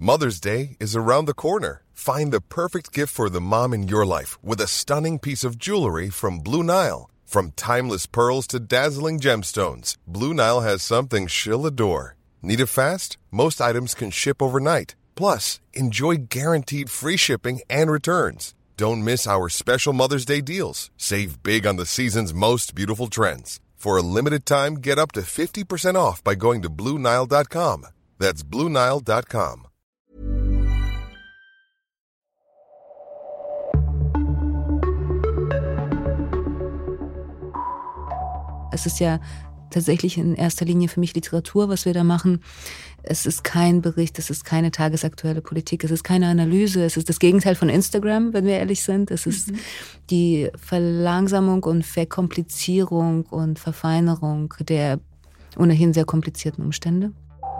Mother's Day is around the corner. Find the perfect gift for the mom in your life with a stunning piece of jewelry from Blue Nile. From timeless pearls to dazzling gemstones, Blue Nile has something she'll adore. Need it fast? Most items can ship overnight. Plus, enjoy guaranteed free shipping and returns. Don't miss our special Mother's Day deals. Save big on the season's most beautiful trends. For a limited time, get up to 50% off by going to BlueNile.com. That's BlueNile.com. Es ist ja tatsächlich in erster Linie für mich Literatur, was wir da machen. Es ist kein Bericht, es ist keine tagesaktuelle Politik, es ist keine Analyse, es ist das Gegenteil von Instagram, wenn wir ehrlich sind. Es ist die Verlangsamung und Verkomplizierung und Verfeinerung der ohnehin sehr komplizierten Umstände.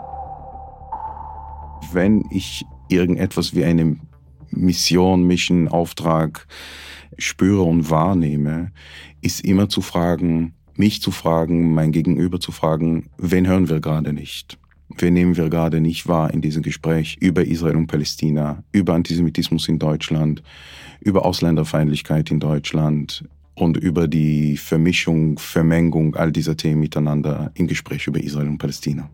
Wenn ich irgendetwas wie eine Mission, Auftrag spüre und wahrnehme, ist immer zu fragen, mich zu fragen, mein Gegenüber zu fragen, wen hören wir gerade nicht? Wen nehmen wir gerade nicht wahr in diesem Gespräch über Israel und Palästina, über Antisemitismus in Deutschland, über Ausländerfeindlichkeit in Deutschland und über die Vermischung, Vermengung all dieser Themen miteinander im Gespräch über Israel und Palästina.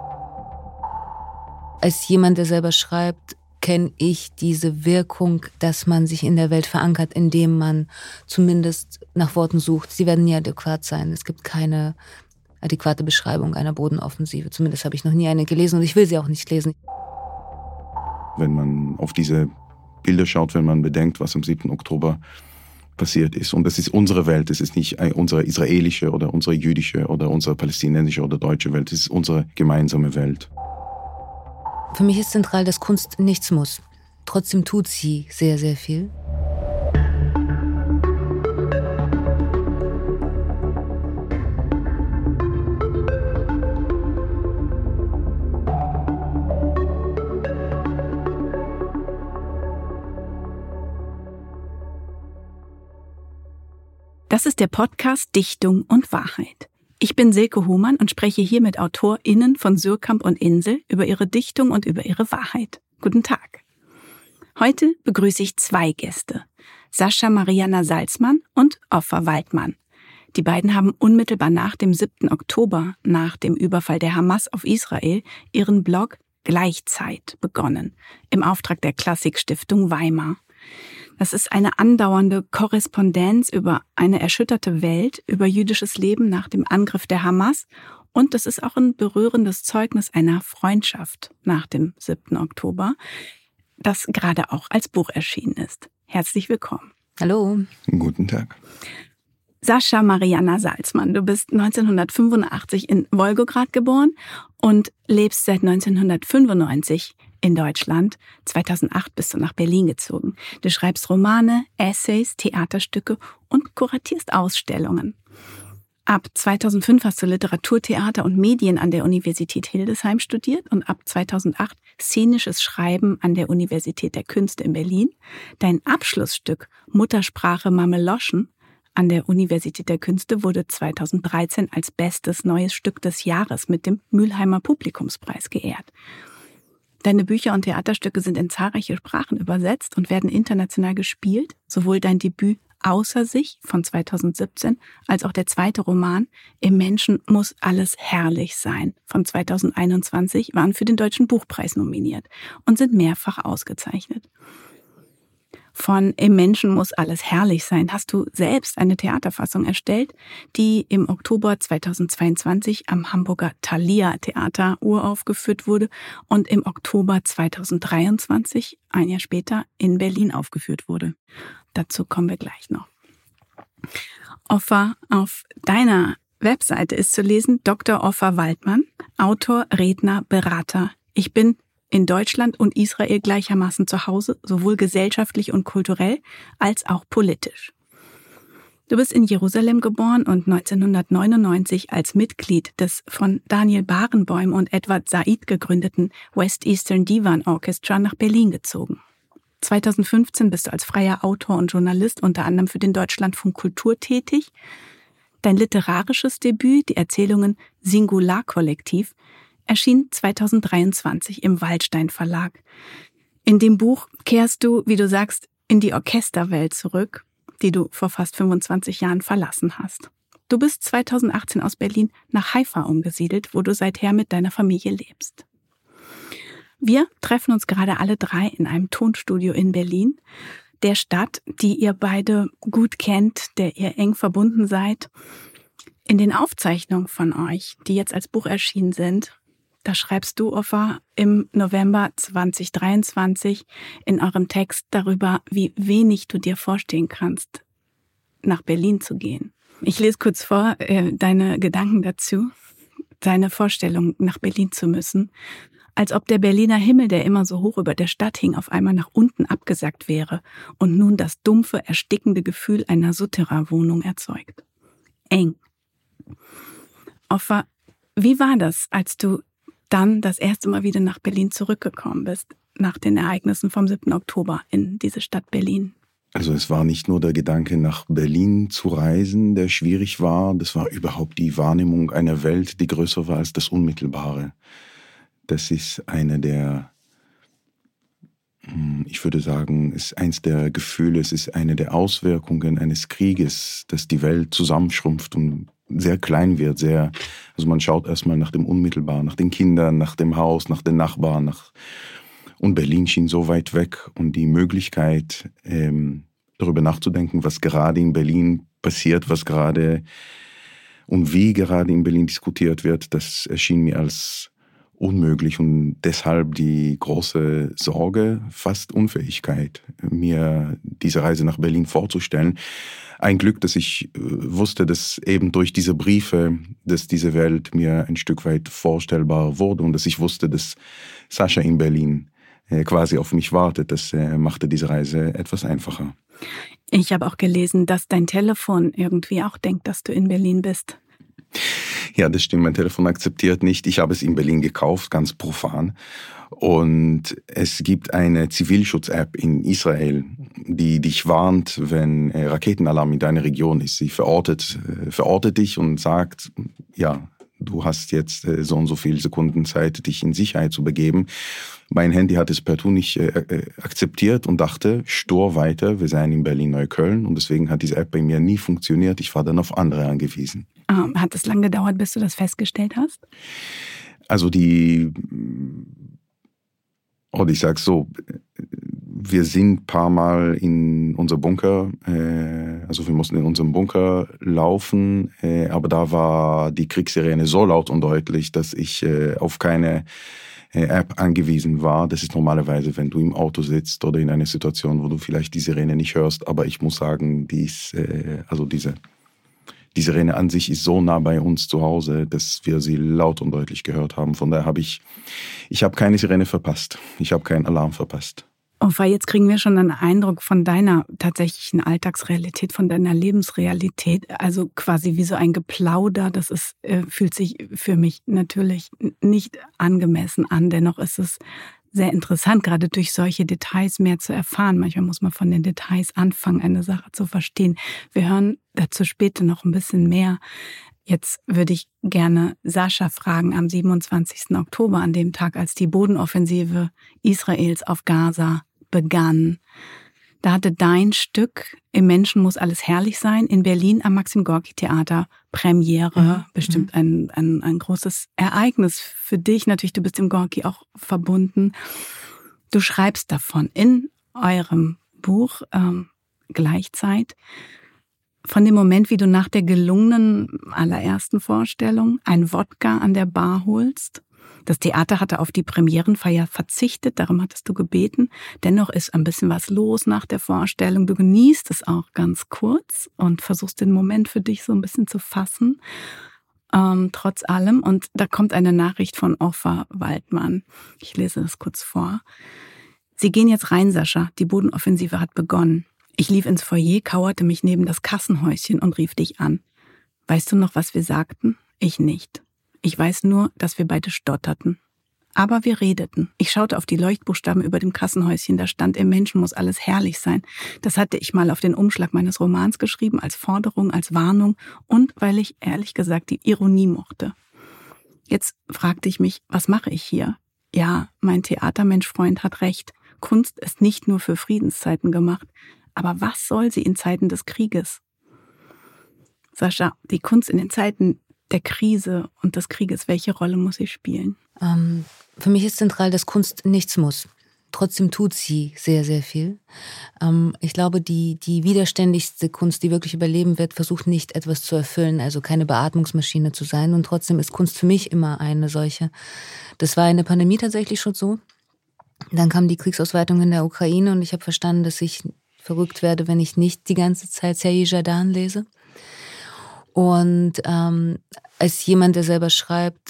Als jemand, der selber schreibt, kenne ich diese Wirkung, dass man sich in der Welt verankert, indem man zumindest nach Worten sucht. Sie werden nie adäquat sein. Es gibt keine adäquate Beschreibung einer Bodenoffensive. Zumindest habe ich noch nie eine gelesen und ich will sie auch nicht lesen. Wenn man auf diese Bilder schaut, wenn man bedenkt, was am 7. Oktober passiert ist. Und das ist unsere Welt, es ist nicht unsere israelische oder unsere jüdische oder unsere palästinensische oder deutsche Welt. Es ist unsere gemeinsame Welt. Für mich ist zentral, dass Kunst nichts muss. Trotzdem tut sie sehr, sehr viel. Das ist der Podcast Dichtung und Wahrheit. Ich bin Silke Hohmann und spreche hier mit AutorInnen von Suhrkamp und Insel über ihre Dichtung und über ihre Wahrheit. Guten Tag. Heute begrüße ich 2 Gäste. Sascha Marianna Salzmann und Offa Waldmann. Die beiden haben unmittelbar nach dem 7. Oktober, nach dem Überfall der Hamas auf Israel, ihren Blog Gleichzeit begonnen, im Auftrag der Klassikstiftung Weimar. Das ist eine andauernde Korrespondenz über eine erschütterte Welt, über jüdisches Leben nach dem Angriff der Hamas. Und das ist auch ein berührendes Zeugnis einer Freundschaft nach dem 7. Oktober, das gerade auch als Buch erschienen ist. Herzlich willkommen. Hallo. Guten Tag. Sascha Marianna Salzmann, du bist 1985 in Wolgograd geboren und lebst seit 1995 in Deutschland. 2008 bist du nach Berlin gezogen. Du schreibst Romane, Essays, Theaterstücke und kuratierst Ausstellungen. Ab 2005 hast du Literatur, Theater und Medien an der Universität Hildesheim studiert und ab 2008 szenisches Schreiben an der Universität der Künste in Berlin. Dein Abschlussstück Muttersprache Mameloschen an der Universität der Künste wurde 2013 als bestes neues Stück des Jahres mit dem Mülheimer Publikumspreis geehrt. Deine Bücher und Theaterstücke sind in zahlreiche Sprachen übersetzt und werden international gespielt. Sowohl dein Debüt Außer sich von 2017 als auch der zweite Roman Im Menschen muss alles herrlich sein von 2021 waren für den Deutschen Buchpreis nominiert und sind mehrfach ausgezeichnet. Von Im Menschen muss alles herrlich sein hast du selbst eine Theaterfassung erstellt, die im Oktober 2022 am Hamburger Thalia Theater uraufgeführt wurde und im Oktober 2023, ein Jahr später, in Berlin aufgeführt wurde. Dazu kommen wir gleich noch. Offa, auf deiner Webseite ist zu lesen Dr. Offa Waldmann, Autor, Redner, Berater. Ich bin in Deutschland und Israel gleichermaßen zu Hause, sowohl gesellschaftlich und kulturell als auch politisch. Du bist in Jerusalem geboren und 1999 als Mitglied des von Daniel Barenboim und Edward Said gegründeten West Eastern Divan Orchestra nach Berlin gezogen. 2015 bist du als freier Autor und Journalist unter anderem für den Deutschlandfunk Kultur tätig. Dein literarisches Debüt, die Erzählungen Singular Kollektiv, erschien 2023 im Waldstein Verlag. In dem Buch kehrst du, wie du sagst, in die Orchesterwelt zurück, die du vor fast 25 Jahren verlassen hast. Du bist 2018 aus Berlin nach Haifa umgesiedelt, wo du seither mit deiner Familie lebst. Wir treffen uns gerade alle drei in einem Tonstudio in Berlin, der Stadt, die ihr beide gut kennt, der ihr eng verbunden seid. In den Aufzeichnungen von euch, die jetzt als Buch erschienen sind, da schreibst du, Offa, im November 2023 in eurem Text darüber, wie wenig du dir vorstellen kannst, nach Berlin zu gehen. Ich lese kurz vor, deine Gedanken dazu, deine Vorstellung, nach Berlin zu müssen. Als ob der Berliner Himmel, der immer so hoch über der Stadt hing, auf einmal nach unten abgesackt wäre und nun das dumpfe, erstickende Gefühl einer Souterrain-Wohnung erzeugt. Eng. Offa, wie war das, als du dann das erste Mal wieder nach Berlin zurückgekommen bist, nach den Ereignissen vom 7. Oktober in diese Stadt Berlin? Also es war nicht nur der Gedanke, nach Berlin zu reisen, der schwierig war. Das war überhaupt die Wahrnehmung einer Welt, die größer war als das Unmittelbare. Das ist eine der, ich würde sagen, ist eins der Gefühle, es ist eine der Auswirkungen eines Krieges, dass die Welt zusammenschrumpft und sehr klein wird. Also man schaut erstmal nach dem Unmittelbaren, nach den Kindern, nach dem Haus, nach den Nachbarn. Und Berlin schien so weit weg und die Möglichkeit, darüber nachzudenken, was gerade in Berlin passiert, was gerade und wie gerade in Berlin diskutiert wird, das erschien mir als unmöglich und deshalb die große Sorge, fast Unfähigkeit, mir diese Reise nach Berlin vorzustellen. Ein Glück, dass ich wusste, dass eben durch diese Briefe, dass diese Welt mir ein Stück weit vorstellbar wurde und dass ich wusste, dass Sascha in Berlin quasi auf mich wartet. Das machte diese Reise etwas einfacher. Ich habe auch gelesen, dass dein Telefon irgendwie auch denkt, dass du in Berlin bist. Ja, das stimmt. Mein Telefon akzeptiert nicht. Ich habe es in Berlin gekauft, ganz profan. Und es gibt eine Zivilschutz-App in Israel, die dich warnt, wenn Raketenalarm in deiner Region ist. Sie verortet dich und sagt, ja, du hast jetzt so und so viele Sekunden Zeit, dich in Sicherheit zu begeben. Mein Handy hat es partout nicht akzeptiert und dachte, stur weiter, wir seien in Berlin-Neukölln. Und deswegen hat diese App bei mir nie funktioniert. Ich war dann auf andere angewiesen. Hat es lange gedauert, bis du das festgestellt hast? Also ich sag so, wir sind ein paar Mal in unser Bunker, also wir mussten in unserem Bunker laufen, aber da war die Kriegssirene so laut und deutlich, dass ich auf keine App angewiesen war. Das ist normalerweise, wenn du im Auto sitzt oder in einer Situation, wo du vielleicht die Sirene nicht hörst, aber ich muss sagen, diese Sirene an sich ist so nah bei uns zu Hause, dass wir sie laut und deutlich gehört haben. Von daher habe ich keine Sirene verpasst. Ich habe keinen Alarm verpasst. Offa, jetzt kriegen wir schon einen Eindruck von deiner tatsächlichen Alltagsrealität, von deiner Lebensrealität. Also quasi wie so ein Geplauder. Das fühlt sich für mich natürlich nicht angemessen an. Dennoch ist es sehr interessant, gerade durch solche Details mehr zu erfahren. Manchmal muss man von den Details anfangen, eine Sache zu verstehen. Wir hören dazu später noch ein bisschen mehr. Jetzt würde ich gerne Sascha fragen, am 27. Oktober, an dem Tag, als die Bodenoffensive Israels auf Gaza begann. Da hatte dein Stück Im Menschen muss alles herrlich sein in Berlin am Maxim-Gorki-Theater Premiere. Bestimmt ein großes Ereignis für dich. Natürlich, du bist im Gorki auch verbunden. Du schreibst davon in eurem Buch Gleichzeit von dem Moment, wie du nach der gelungenen allerersten Vorstellung ein Wodka an der Bar holst. Das Theater hatte auf die Premierenfeier verzichtet, darum hattest du gebeten. Dennoch ist ein bisschen was los nach der Vorstellung. Du genießt es auch ganz kurz und versuchst den Moment für dich so ein bisschen zu fassen, trotz allem. Und da kommt eine Nachricht von Offa Waldmann. Ich lese das kurz vor. Sie gehen jetzt rein, Sascha. Die Bodenoffensive hat begonnen. Ich lief ins Foyer, kauerte mich neben das Kassenhäuschen und rief dich an. Weißt du noch, was wir sagten? Ich nicht. Ich weiß nur, dass wir beide stotterten. Aber wir redeten. Ich schaute auf die Leuchtbuchstaben über dem Kassenhäuschen. Da stand, im Menschen muss alles herrlich sein. Das hatte ich mal auf den Umschlag meines Romans geschrieben, als Forderung, als Warnung und weil ich, ehrlich gesagt, die Ironie mochte. Jetzt fragte ich mich, was mache ich hier? Ja, mein Theatermensch-Freund hat recht. Kunst ist nicht nur für Friedenszeiten gemacht. Aber was soll sie in Zeiten des Krieges? Sascha, die Kunst in den Zeiten der Krise und des Krieges, welche Rolle muss sie spielen? Für mich ist zentral, dass Kunst nichts muss. Trotzdem tut sie sehr, sehr viel. Ich glaube, die widerständigste Kunst, die wirklich überleben wird, versucht nicht, etwas zu erfüllen, also keine Beatmungsmaschine zu sein. Und trotzdem ist Kunst für mich immer eine solche. Das war in der Pandemie tatsächlich schon so. Dann kam die Kriegsausweitung in der Ukraine und ich habe verstanden, dass ich verrückt werde, wenn ich nicht die ganze Zeit Serhii Jardan lese. Und als jemand, der selber schreibt,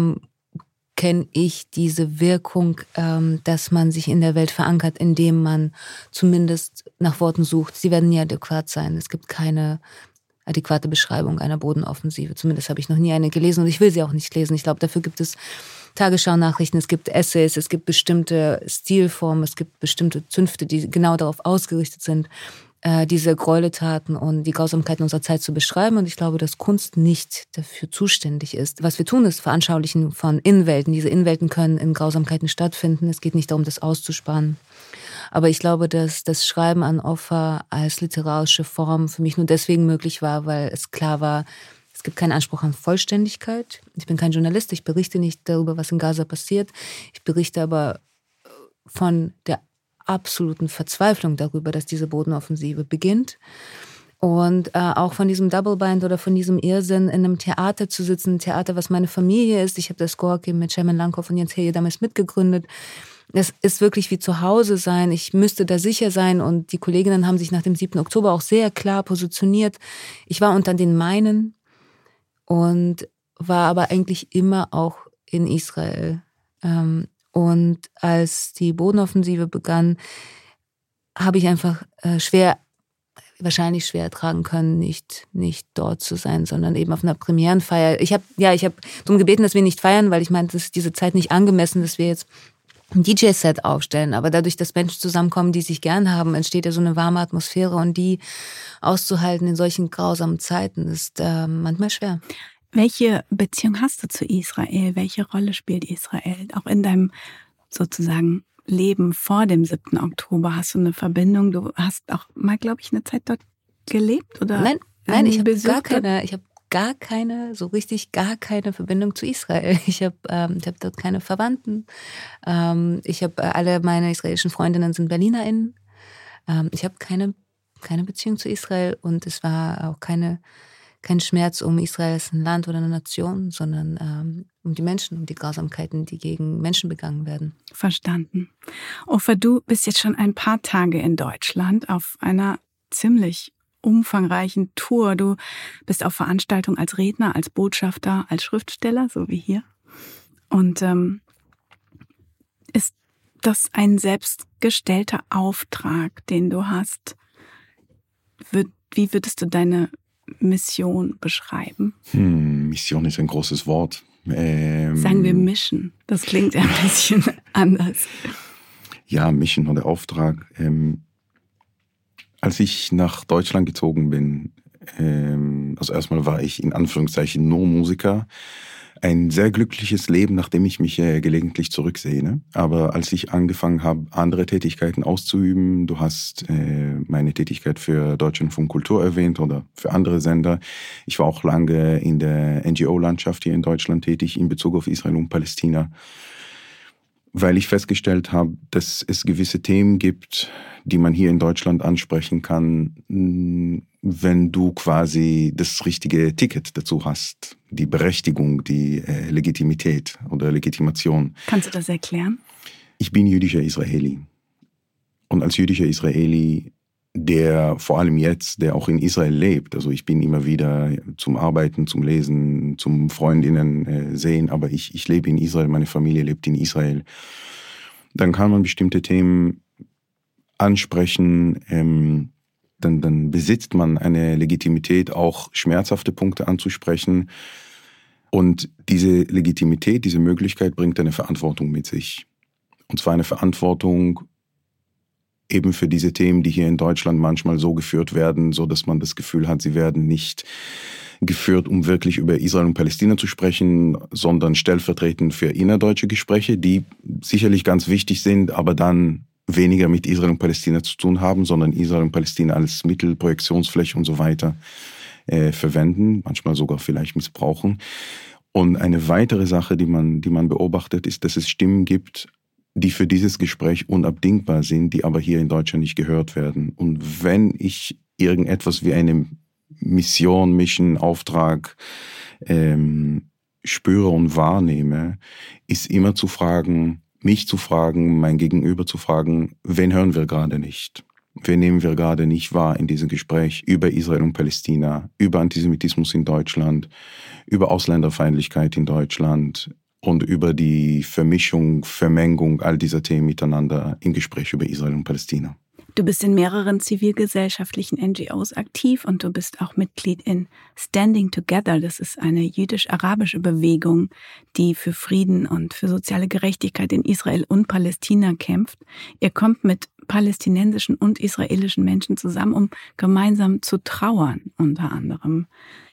kenne ich diese Wirkung, dass man sich in der Welt verankert, indem man zumindest nach Worten sucht. Sie werden nie adäquat sein. Es gibt keine adäquate Beschreibung einer Bodenoffensive. Zumindest habe ich noch nie eine gelesen und ich will sie auch nicht lesen. Ich glaube, dafür gibt es Tagesschau-Nachrichten, es gibt Essays, es gibt bestimmte Stilformen, es gibt bestimmte Zünfte, die genau darauf ausgerichtet sind, diese Gräueltaten und die Grausamkeiten unserer Zeit zu beschreiben. Und ich glaube, dass Kunst nicht dafür zuständig ist. Was wir tun, ist Veranschaulichen von Innenwelten. Diese Innenwelten können in Grausamkeiten stattfinden. Es geht nicht darum, das auszusparen. Aber ich glaube, dass das Schreiben an Opfer als literarische Form für mich nur deswegen möglich war, weil es klar war, es gibt keinen Anspruch an Vollständigkeit. Ich bin kein Journalist, ich berichte nicht darüber, was in Gaza passiert. Ich berichte aber von der absoluten Verzweiflung darüber, dass diese Bodenoffensive beginnt. Und auch von diesem Double-Bind oder von diesem Irrsinn, in einem Theater zu sitzen, ein Theater, was meine Familie ist. Ich habe das Gorki mit Sherman Langhoff und Jens Helge damals mitgegründet. Es ist wirklich wie zu Hause sein. Ich müsste da sicher sein. Und die Kolleginnen haben sich nach dem 7. Oktober auch sehr klar positioniert. Ich war unter den meinen und war aber eigentlich immer auch in Israel. Und als die Bodenoffensive begann, habe ich einfach wahrscheinlich schwer ertragen können, nicht dort zu sein, sondern eben auf einer Premierenfeier. Ich habe darum gebeten, dass wir nicht feiern, weil ich meinte, es ist diese Zeit nicht angemessen, dass wir jetzt ein DJ-Set aufstellen. Aber dadurch, dass Menschen zusammenkommen, die sich gern haben, entsteht ja so eine warme Atmosphäre und die auszuhalten in solchen grausamen Zeiten ist manchmal schwer. Welche Beziehung hast du zu Israel? Welche Rolle spielt Israel? Auch in deinem sozusagen Leben vor dem 7. Oktober hast du eine Verbindung? Du hast auch mal, glaube ich, eine Zeit dort gelebt? Oder nein, ich habe gar keine Verbindung zu Israel. Ich habe dort keine Verwandten. Ich habe alle meine israelischen Freundinnen sind BerlinerInnen. Ich habe keine Beziehung zu Israel und es war auch kein Schmerz um Israel als ein Land oder eine Nation, sondern um die Menschen, um die Grausamkeiten, die gegen Menschen begangen werden. Verstanden. Ofer, du bist jetzt schon ein paar Tage in Deutschland auf einer ziemlich umfangreichen Tour. Du bist auf Veranstaltungen als Redner, als Botschafter, als Schriftsteller, so wie hier. Und ist das ein selbstgestellter Auftrag, den du hast? Wie würdest du deine Mission beschreiben? Mission ist ein großes Wort. Sagen wir Mission. Das klingt ein bisschen anders. Ja, Mission oder Auftrag. Als ich nach Deutschland gezogen bin, also erstmal war ich in Anführungszeichen nur Musiker. Ein sehr glückliches Leben, nachdem ich mich gelegentlich zurücksehne. Aber als ich angefangen habe, andere Tätigkeiten auszuüben, du hast meine Tätigkeit für Deutschlandfunk Kultur erwähnt oder für andere Sender. Ich war auch lange in der NGO-Landschaft hier in Deutschland tätig in Bezug auf Israel und Palästina, weil ich festgestellt habe, dass es gewisse Themen gibt, die man hier in Deutschland ansprechen kann, wenn du quasi das richtige Ticket dazu hast, die Berechtigung, die Legitimität oder Legitimation. Kannst du das erklären? Ich bin jüdischer Israeli. Und als jüdischer Israeli, der vor allem jetzt, der auch in Israel lebt, also ich bin immer wieder zum Arbeiten, zum Lesen, zum Freundinnen sehen, aber ich lebe in Israel, meine Familie lebt in Israel. Dann kann man bestimmte Themen ansprechen, dann besitzt man eine Legitimität, auch schmerzhafte Punkte anzusprechen. Und diese Legitimität, diese Möglichkeit bringt eine Verantwortung mit sich. Und zwar eine Verantwortung eben für diese Themen, die hier in Deutschland manchmal so geführt werden, so dass man das Gefühl hat, sie werden nicht geführt, um wirklich über Israel und Palästina zu sprechen, sondern stellvertretend für innerdeutsche Gespräche, die sicherlich ganz wichtig sind, aber dann weniger mit Israel und Palästina zu tun haben, sondern Israel und Palästina als Mittel, Projektionsfläche und so weiter verwenden, manchmal sogar vielleicht missbrauchen. Und eine weitere Sache, die man beobachtet, ist, dass es Stimmen gibt, die für dieses Gespräch unabdingbar sind, die aber hier in Deutschland nicht gehört werden. Und wenn ich irgendetwas wie eine Mission, Auftrag spüre und wahrnehme, ist immer zu fragen, mich zu fragen, mein Gegenüber zu fragen, wen hören wir gerade nicht? Wen nehmen wir gerade nicht wahr in diesem Gespräch über Israel und Palästina, über Antisemitismus in Deutschland, über Ausländerfeindlichkeit in Deutschland und über die Vermengung all dieser Themen miteinander im Gespräch über Israel und Palästina. Du bist in mehreren zivilgesellschaftlichen NGOs aktiv und du bist auch Mitglied in Standing Together. Das ist eine jüdisch-arabische Bewegung, die für Frieden und für soziale Gerechtigkeit in Israel und Palästina kämpft. Ihr kommt mit palästinensischen und israelischen Menschen zusammen, um gemeinsam zu trauern, unter anderem.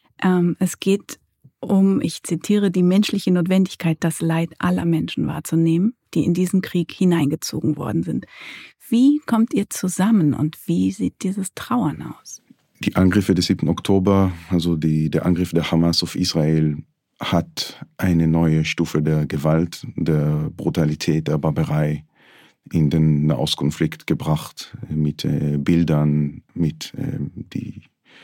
Es geht um, ich zitiere, die menschliche Notwendigkeit, das Leid aller Menschen wahrzunehmen, die in diesen Krieg hineingezogen worden sind. Wie kommt ihr zusammen und wie sieht dieses Trauern aus? Die Angriffe des 7. Oktober, also der Angriff der Hamas auf Israel, hat eine neue Stufe der Gewalt, der Brutalität, der Barbarei in den Nahostkonflikt gebracht, mit Bildern, die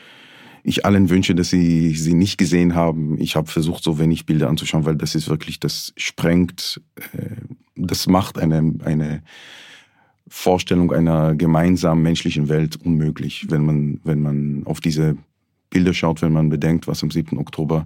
ich allen wünsche, dass sie nicht gesehen haben. Ich habe versucht, so wenig Bilder anzuschauen, weil das ist wirklich, das sprengt, das macht eine Vorstellung einer gemeinsamen menschlichen Welt unmöglich, wenn man auf diese Bilder schaut, wenn man bedenkt, was am 7. Oktober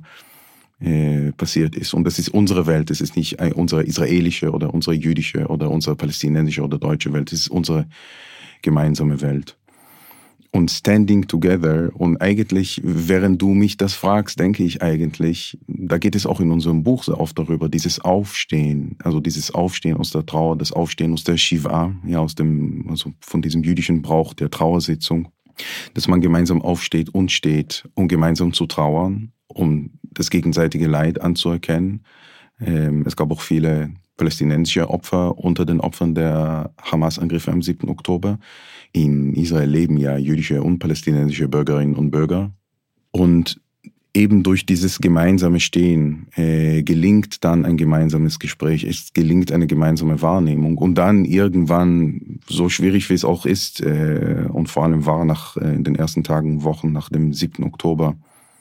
passiert ist. Und das ist unsere Welt, das ist nicht unsere israelische oder unsere jüdische oder unsere palästinensische oder deutsche Welt, das ist unsere gemeinsame Welt. Und Standing Together, und eigentlich, während du mich das fragst, denke ich eigentlich, da geht es auch in unserem Buch sehr oft darüber, dieses Aufstehen, also dieses Aufstehen aus der Trauer, das Aufstehen aus der Shiva, ja, also von diesem jüdischen Brauch der Trauersitzung, dass man gemeinsam aufsteht und steht, um gemeinsam zu trauern, um das gegenseitige Leid anzuerkennen. Es gab auch viele palästinensische Opfer unter den Opfern der Hamas-Angriffe am 7. Oktober. In Israel leben ja jüdische und palästinensische Bürgerinnen und Bürger. Und eben durch dieses gemeinsame Stehen gelingt dann ein gemeinsames Gespräch, es gelingt eine gemeinsame Wahrnehmung. Und dann irgendwann, so schwierig wie es auch ist, und vor allem war in den ersten Tagen, Wochen nach dem 7. Oktober,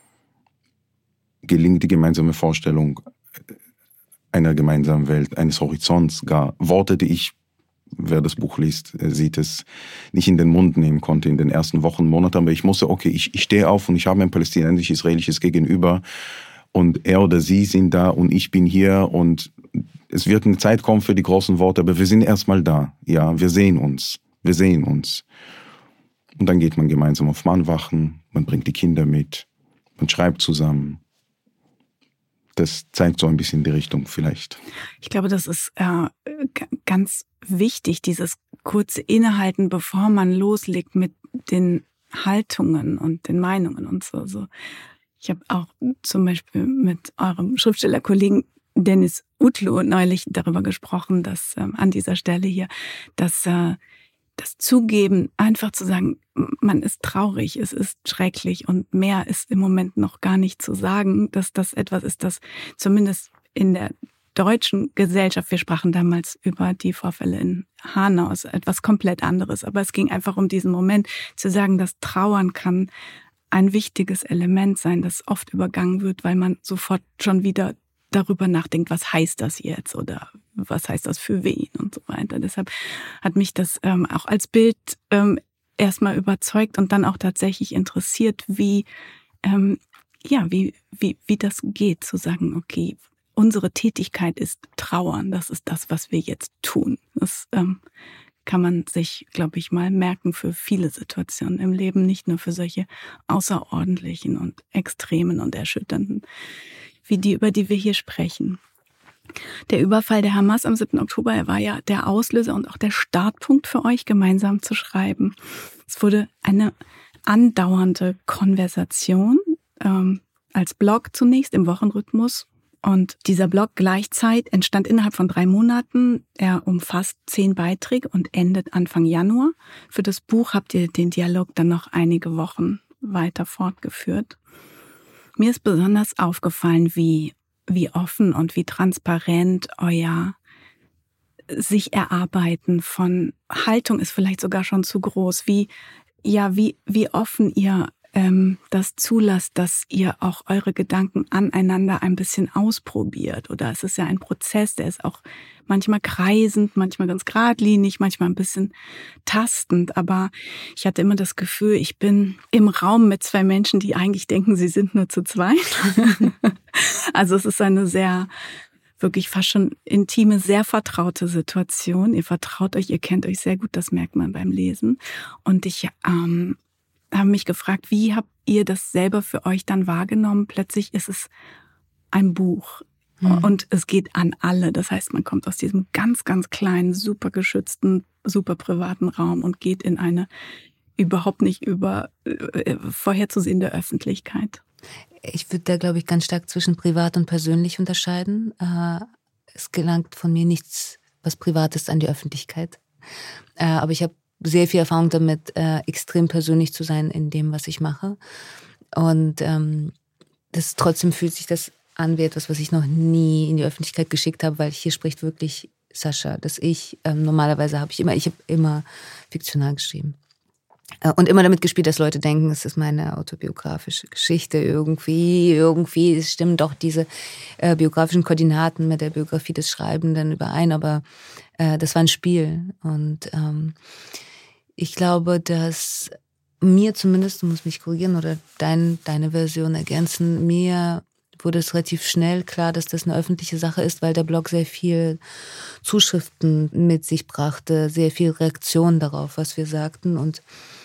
gelingt die gemeinsame Vorstellung einer gemeinsamen Welt, eines Horizonts, gar Worte, die ich, wer das Buch liest, sieht es, nicht in den Mund nehmen konnte in den ersten Wochen, Monaten, aber ich musste, ich stehe auf und ich habe ein palästinensisch-israelisches Gegenüber und er oder sie sind da und ich bin hier und es wird eine Zeit kommen für die großen Worte, aber wir sind erstmal da, ja, wir sehen uns. Und dann geht man gemeinsam auf Mannwachen, man bringt die Kinder mit, man schreibt zusammen. Das zeigt so ein bisschen die Richtung vielleicht. Ich glaube, das ist ganz wichtig, dieses kurze Innehalten, bevor man loslegt mit den Haltungen und den Meinungen und so. Ich habe auch zum Beispiel mit eurem Schriftstellerkollegen Dennis Utlu neulich darüber gesprochen, dass an dieser Stelle hier, dass das Zugeben, einfach zu sagen, man ist traurig, es ist schrecklich und mehr ist im Moment noch gar nicht zu sagen, dass das etwas ist, das zumindest in der deutschen Gesellschaft, wir sprachen damals über die Vorfälle in Hanau, ist etwas komplett anderes, aber es ging einfach um diesen Moment, zu sagen, dass Trauern kann ein wichtiges Element sein, das oft übergangen wird, weil man sofort schon wieder darüber nachdenkt, was heißt das jetzt oder was heißt das für wen und so weiter. Deshalb hat mich das auch als Bild erstmal überzeugt und dann auch tatsächlich interessiert, wie das geht, zu sagen, okay, unsere Tätigkeit ist trauern, das ist das, was wir jetzt tun. Das kann man sich, glaube ich, mal merken für viele Situationen im Leben, nicht nur für solche außerordentlichen und extremen und erschütternden, wie die, über die wir hier sprechen. Der Überfall der Hamas am 7. Oktober, er war ja der Auslöser und auch der Startpunkt für euch, gemeinsam zu schreiben. Es wurde eine andauernde Konversation, als Blog zunächst im Wochenrhythmus. Und dieser Blog Gleichzeit entstand innerhalb von 3 Monaten. Er umfasst 10 Beiträge und endet Anfang Januar. Für das Buch habt ihr den Dialog dann noch einige Wochen weiter fortgeführt. Mir ist besonders aufgefallen, wie offen und wie transparent euer sich erarbeiten von Haltung ist vielleicht sogar schon zu groß. Wie offen ihr das zulasst, dass ihr auch eure Gedanken aneinander ein bisschen ausprobiert. Oder es ist ja ein Prozess, der ist auch manchmal kreisend, manchmal ganz geradlinig, manchmal ein bisschen tastend. Aber ich hatte immer das Gefühl, ich bin im Raum mit 2 Menschen, die eigentlich denken, sie sind nur zu zweit. Also es ist eine sehr, wirklich fast schon intime, sehr vertraute Situation. Ihr vertraut euch, ihr kennt euch sehr gut, das merkt man beim Lesen. Und ich habe mich gefragt, wie habt ihr das selber für euch dann wahrgenommen? Plötzlich ist es ein Buch und es geht an alle. Das heißt, man kommt aus diesem ganz, ganz kleinen, super geschützten, super privaten Raum und geht in eine überhaupt nicht vorherzusehende Öffentlichkeit. Ich würde da, glaube ich, ganz stark zwischen privat und persönlich unterscheiden. Es gelangt von mir nichts, was privat ist, an die Öffentlichkeit. Aber ich habe sehr viel Erfahrung damit, extrem persönlich zu sein in dem, was ich mache. Und trotzdem fühlt sich das an wie etwas, was ich noch nie in die Öffentlichkeit geschickt habe, weil hier spricht wirklich Sascha, dass ich, normalerweise habe ich immer fiktional geschrieben. Und immer damit gespielt, dass Leute denken, es ist meine autobiografische Geschichte irgendwie es stimmen doch diese biografischen Koordinaten mit der Biografie des Schreibenden überein, aber das war ein Spiel. Und ich glaube, dass mir zumindest, du musst mich korrigieren oder deine Version ergänzen, mir wurde es relativ schnell klar, dass das eine öffentliche Sache ist, weil der Blog sehr viel Zuschriften mit sich brachte, sehr viel Reaktion darauf, was wir sagten. Und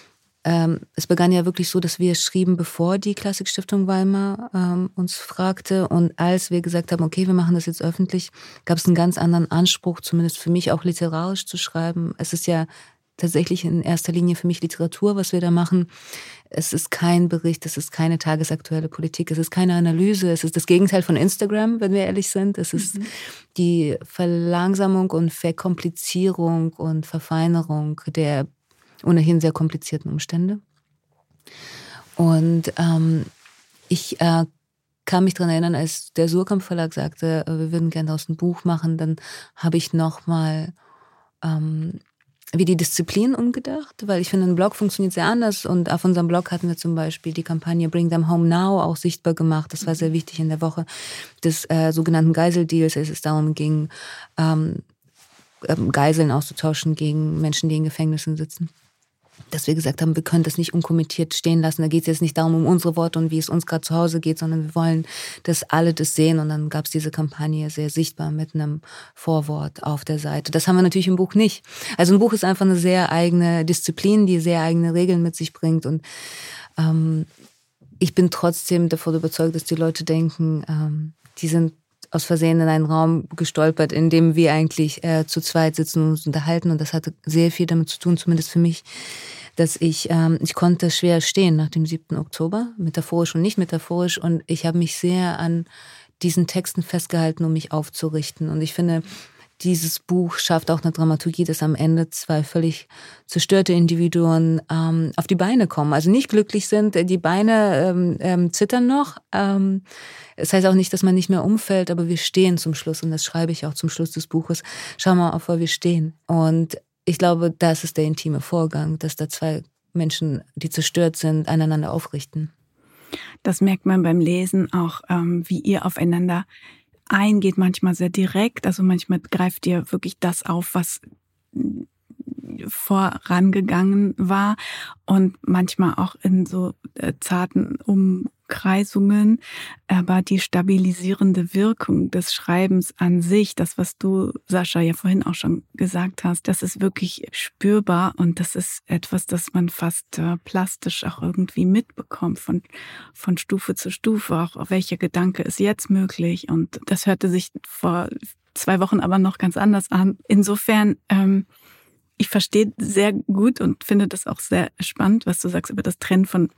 es begann ja wirklich so, dass wir schrieben, bevor die Klassikstiftung Weimar uns fragte. Und als wir gesagt haben, okay, wir machen das jetzt öffentlich, gab es einen ganz anderen Anspruch, zumindest für mich auch literarisch zu schreiben. Es ist ja tatsächlich in erster Linie für mich Literatur, was wir da machen. Es ist kein Bericht, es ist keine tagesaktuelle Politik, es ist keine Analyse, es ist das Gegenteil von Instagram, wenn wir ehrlich sind. Es ist die Verlangsamung und Verkomplizierung und Verfeinerung der ohnehin sehr komplizierten Umstände. Und ich kann mich daran erinnern, als der Suhrkamp Verlag sagte, wir würden gerne daraus ein Buch machen, dann habe ich nochmal wie die Disziplin umgedacht, weil ich finde, ein Blog funktioniert sehr anders und auf unserem Blog hatten wir zum Beispiel die Kampagne Bring Them Home Now auch sichtbar gemacht. Das war sehr wichtig in der Woche des sogenannten Geiseldeals, als es darum ging, Geiseln auszutauschen gegen Menschen, die in Gefängnissen sitzen. Dass wir gesagt haben, wir können das nicht unkommentiert stehen lassen. Da geht es jetzt nicht darum, um unsere Worte und wie es uns gerade zu Hause geht, sondern wir wollen, dass alle das sehen. Und dann gab es diese Kampagne sehr sichtbar mit einem Vorwort auf der Seite. Das haben wir natürlich im Buch nicht. Also ein Buch ist einfach eine sehr eigene Disziplin, die sehr eigene Regeln mit sich bringt. Und ich bin trotzdem davon überzeugt, dass die Leute denken, die sind aus Versehen in einen Raum gestolpert, in dem wir eigentlich zu zweit sitzen und uns unterhalten. Und das hatte sehr viel damit zu tun, zumindest für mich, dass ich konnte schwer stehen nach dem 7. Oktober, metaphorisch und nicht metaphorisch. Und ich habe mich sehr an diesen Texten festgehalten, um mich aufzurichten. Und ich finde, dieses Buch schafft auch eine Dramaturgie, dass am Ende 2 völlig zerstörte Individuen auf die Beine kommen. Also nicht glücklich sind, die Beine zittern noch. Es heißt auch nicht, dass man nicht mehr umfällt, aber wir stehen zum Schluss. Und das schreibe ich auch zum Schluss des Buches. Schau mal auf, wo wir stehen. Und ich glaube, das ist der intime Vorgang, dass da 2 Menschen, die zerstört sind, einander aufrichten. Das merkt man beim Lesen auch, wie ihr aufeinander eingeht, manchmal sehr direkt. Also manchmal greift ihr wirklich das auf, was vorangegangen war und manchmal auch in so zarten Umkreisungen. Aber die stabilisierende Wirkung des Schreibens an sich, das, was du, Sascha, ja vorhin auch schon gesagt hast, das ist wirklich spürbar und das ist etwas, das man fast plastisch auch irgendwie mitbekommt von Stufe zu Stufe, auch welcher Gedanke ist jetzt möglich. Und das hörte sich vor 2 Wochen aber noch ganz anders an. Insofern, ich verstehe sehr gut und finde das auch sehr spannend, was du sagst über das Trennen von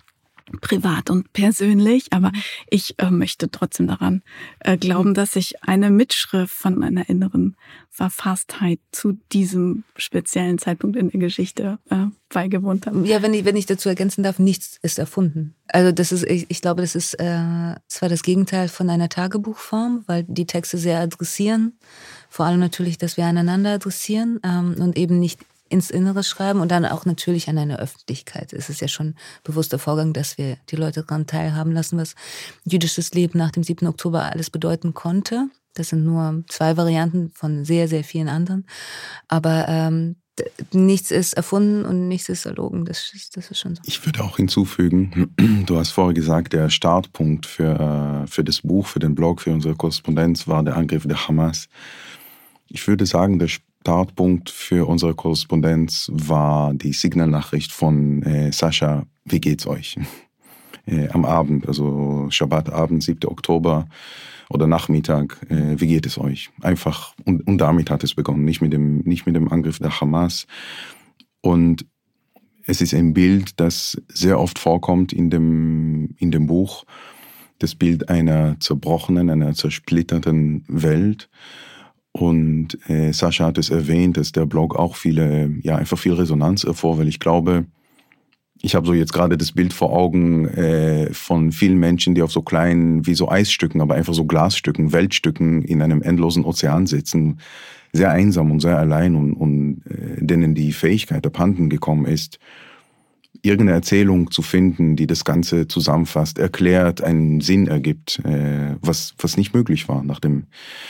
privat und persönlich, aber ich möchte trotzdem daran glauben, dass ich eine Mitschrift von meiner inneren Verfasstheit zu diesem speziellen Zeitpunkt in der Geschichte beigewohnt habe. Ja, wenn ich dazu ergänzen darf, nichts ist erfunden. Also das ist, ich glaube, das ist zwar das Gegenteil von einer Tagebuchform, weil die Texte sehr adressieren, vor allem natürlich, dass wir einander adressieren und eben nicht ins Innere schreiben und dann auch natürlich an eine Öffentlichkeit. Es ist ja schon bewusster Vorgang, dass wir die Leute daran teilhaben lassen, was jüdisches Leben nach dem 7. Oktober alles bedeuten konnte. Das sind nur 2 Varianten von sehr, sehr vielen anderen. Aber nichts ist erfunden und nichts ist erlogen. Das ist schon so. Ich würde auch hinzufügen, du hast vorher gesagt, der Startpunkt für das Buch, für den Blog, für unsere Korrespondenz war der Angriff der Hamas. Ich würde sagen, der Startpunkt für unsere Korrespondenz war die Signalnachricht von Sascha, wie geht's euch? Am Abend, also Schabbatabend, 7. Oktober oder Nachmittag, wie geht es euch? Einfach, und damit hat es begonnen, nicht mit dem Angriff der Hamas. Und es ist ein Bild, das sehr oft vorkommt in dem Buch, das Bild einer zerbrochenen, einer zersplitterten Welt. Und Sascha hat es erwähnt, dass der Blog auch einfach viel Resonanz erfuhr, weil ich glaube, ich habe so jetzt gerade das Bild vor Augen von vielen Menschen, die auf so kleinen, wie so Eisstücken, aber einfach so Glasstücken, Weltstücken in einem endlosen Ozean sitzen, sehr einsam und sehr allein und denen die Fähigkeit abhanden gekommen ist, irgendeine Erzählung zu finden, die das Ganze zusammenfasst, erklärt, einen Sinn ergibt, was nicht möglich war nach dem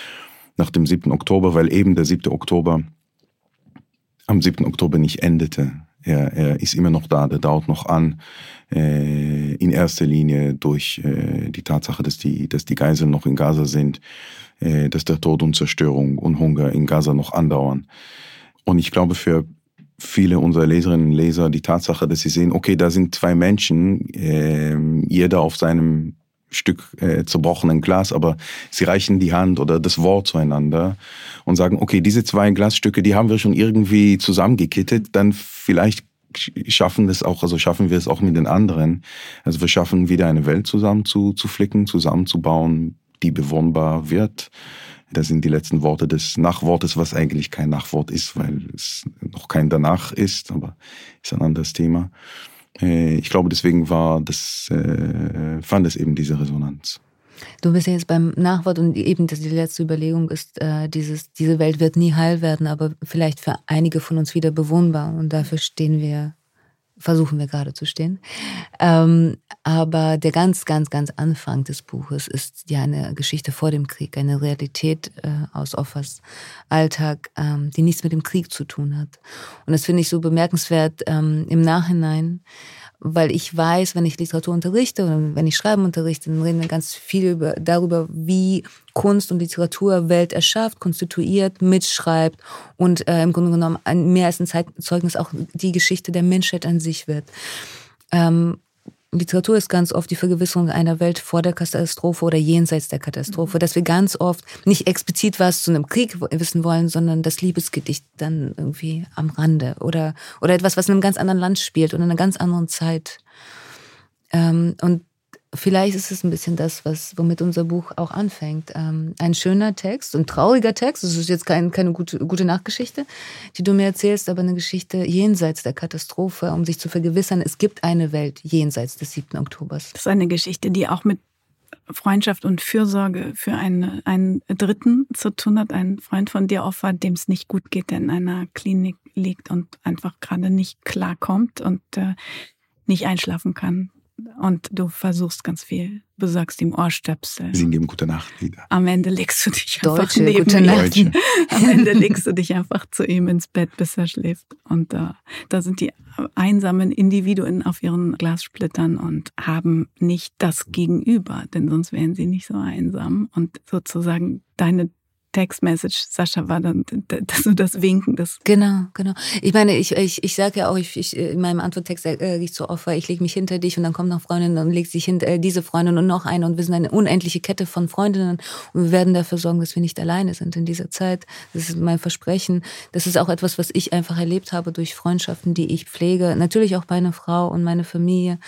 7. Oktober, weil eben der 7. Oktober am 7. Oktober nicht endete. Er ist immer noch da, der dauert noch an, in erster Linie durch die Tatsache, dass die Geiseln noch in Gaza sind, dass der Tod und Zerstörung und Hunger in Gaza noch andauern. Und ich glaube, für viele unserer Leserinnen und Leser die Tatsache, dass sie sehen, okay, da sind 2 Menschen, jeder auf seinem Stück zerbrochenen Glas, aber sie reichen die Hand oder das Wort zueinander und sagen, okay, diese 2 Glasstücke, die haben wir schon irgendwie zusammengekittet, dann vielleicht schaffen wir es auch mit den anderen. Also wir schaffen wieder eine Welt zusammen zu flicken, zusammenzubauen, die bewohnbar wird. Das sind die letzten Worte des Nachwortes, was eigentlich kein Nachwort ist, weil es noch kein Danach ist, aber ist ein anderes Thema. Ich glaube, deswegen fand es eben diese Resonanz. Du bist ja jetzt beim Nachwort und eben die letzte Überlegung ist, diese Welt wird nie heil werden, aber vielleicht für einige von uns wieder bewohnbar und dafür versuchen wir gerade zu stehen. Aber der ganz, ganz, ganz Anfang des Buches ist ja eine Geschichte vor dem Krieg, eine Realität aus Offers Alltag, die nichts mit dem Krieg zu tun hat. Und das finde ich so bemerkenswert im Nachhinein, weil ich weiß, wenn ich Literatur unterrichte oder wenn ich Schreiben unterrichte, dann reden wir ganz viel darüber, wie Kunst und Literatur Welt erschafft, konstituiert, mitschreibt und im Grunde genommen mehr als ein Zeugnis auch die Geschichte der Menschheit an sich wird. Literatur ist ganz oft die Vergewisserung einer Welt vor der Katastrophe oder jenseits der Katastrophe, dass wir ganz oft nicht explizit was zu einem Krieg wissen wollen, sondern das Liebesgedicht dann irgendwie am Rande oder etwas, was in einem ganz anderen Land spielt oder in einer ganz anderen Zeit. Und vielleicht ist es ein bisschen das, womit unser Buch auch anfängt. Ein schöner Text, ein trauriger Text, das ist jetzt keine gute Nachgeschichte, die du mir erzählst, aber eine Geschichte jenseits der Katastrophe, um sich zu vergewissern, es gibt eine Welt jenseits des 7. Oktobers. Das ist eine Geschichte, die auch mit Freundschaft und Fürsorge für einen Dritten zu tun hat. Ein Freund von dir, Offer, dem es nicht gut geht, der in einer Klinik liegt und einfach gerade nicht klarkommt und nicht einschlafen kann. Und du versuchst ganz viel, besorgst ihm Ohrstöpsel. Sing ihm gute Nacht wieder. Am Ende legst du dich einfach Deutsche, neben gute ihm. Nacht. Am Ende legst du dich einfach zu ihm ins Bett, bis er schläft. Und da sind die einsamen Individuen auf ihren Glassplittern und haben nicht das Gegenüber, denn sonst wären sie nicht so einsam. Und sozusagen deine Textmessage, Sascha, war dann das Winken. Genau. Ich meine, ich sage ja auch, in meinem Antworttext sage ich zu Offer, ich lege mich hinter dich und dann kommt noch Freundin und legt sich hinter diese Freundin und noch eine und wir sind eine unendliche Kette von Freundinnen und wir werden dafür sorgen, dass wir nicht alleine sind in dieser Zeit. Das ist mein Versprechen. Das ist auch etwas, was ich einfach erlebt habe durch Freundschaften, die ich pflege. Natürlich auch meine Frau und meine Familie.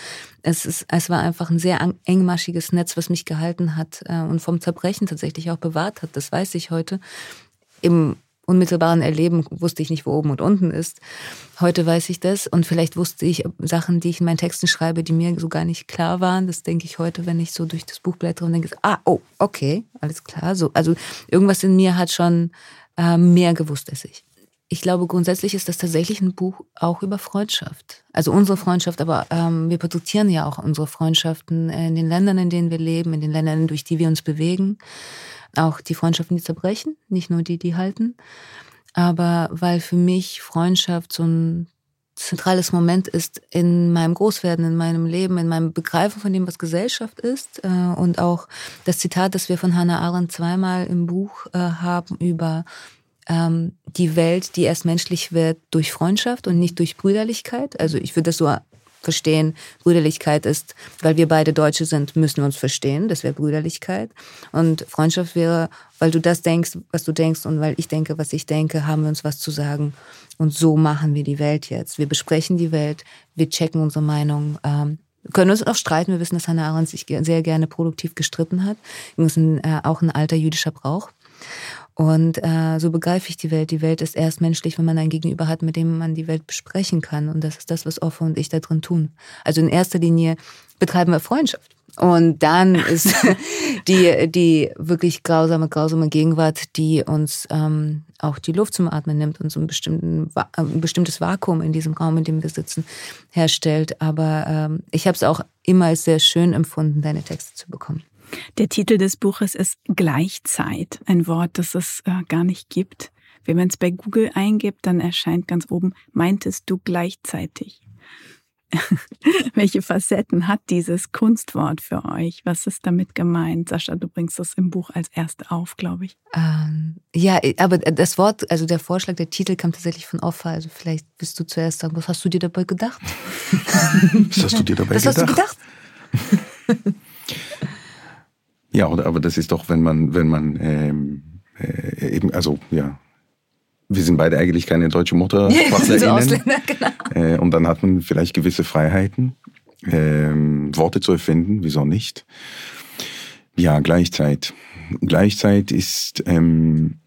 Es war einfach ein sehr engmaschiges Netz, was mich gehalten hat und vom Zerbrechen tatsächlich auch bewahrt hat. Das weiß ich heute. Im unmittelbaren Erleben wusste ich nicht, wo oben und unten ist. Heute weiß ich das und vielleicht wusste ich Sachen, die ich in meinen Texten schreibe, die mir so gar nicht klar waren. Das denke ich heute, wenn ich so durch das Buch blättere und denke, okay, alles klar. So, also irgendwas in mir hat schon mehr gewusst als ich. Ich glaube, grundsätzlich ist das tatsächlich ein Buch auch über Freundschaft. Also unsere Freundschaft, aber wir porträtieren ja auch unsere Freundschaften in den Ländern, in denen wir leben, in den Ländern, durch die wir uns bewegen. Auch die Freundschaften, die zerbrechen, nicht nur die, die halten. Aber weil für mich Freundschaft so ein zentrales Moment ist in meinem Großwerden, in meinem Leben, in meinem Begreifen von dem, was Gesellschaft ist. Und auch das Zitat, das wir von Hannah Arendt zweimal im Buch haben über die Welt, die erst menschlich wird durch Freundschaft und nicht durch Brüderlichkeit. Also ich würde das so verstehen, Brüderlichkeit ist, weil wir beide Deutsche sind, müssen wir uns verstehen, das wäre Brüderlichkeit. Und Freundschaft wäre, weil du das denkst, was du denkst und weil ich denke, was ich denke, haben wir uns was zu sagen. Und so machen wir die Welt jetzt. Wir besprechen die Welt, wir checken unsere Meinung, können uns auch streiten. Wir wissen, dass Hannah Arendt sich sehr gerne produktiv gestritten hat. Das ist auch ein alter jüdischer Brauch. Und so begreife ich die Welt. Die Welt ist erst menschlich, wenn man ein Gegenüber hat, mit dem man die Welt besprechen kann. Und das ist das, was Offe und ich da drin tun. Also in erster Linie betreiben wir Freundschaft. Und dann ist die wirklich grausame Gegenwart, die uns auch die Luft zum Atmen nimmt und so ein bestimmtes Vakuum in diesem Raum, in dem wir sitzen, herstellt. Aber ich habe es auch immer als sehr schön empfunden, deine Texte zu bekommen. Der Titel des Buches ist Gleichzeit, ein Wort, das es gar nicht gibt. Wenn man es bei Google eingibt, dann erscheint ganz oben, meintest du gleichzeitig? Welche Facetten hat dieses Kunstwort für euch? Was ist damit gemeint? Sascha, du bringst das im Buch als erste auf, glaube ich. Ja, aber das Wort, also der Vorschlag, der Titel kam tatsächlich von Offa. Also vielleicht bist du zuerst sagen, was hast du dir dabei gedacht? Was hast du dir dabei gedacht? Was hast du gedacht? Ja, aber das ist doch, wenn man eben, also ja, wir sind beide eigentlich keine deutsche MuttersprachlerInnen. So Ausländer, genau. Und dann hat man vielleicht gewisse Freiheiten, Worte zu erfinden, wieso nicht? Ja, Gleichzeit. Gleichzeit ist, weil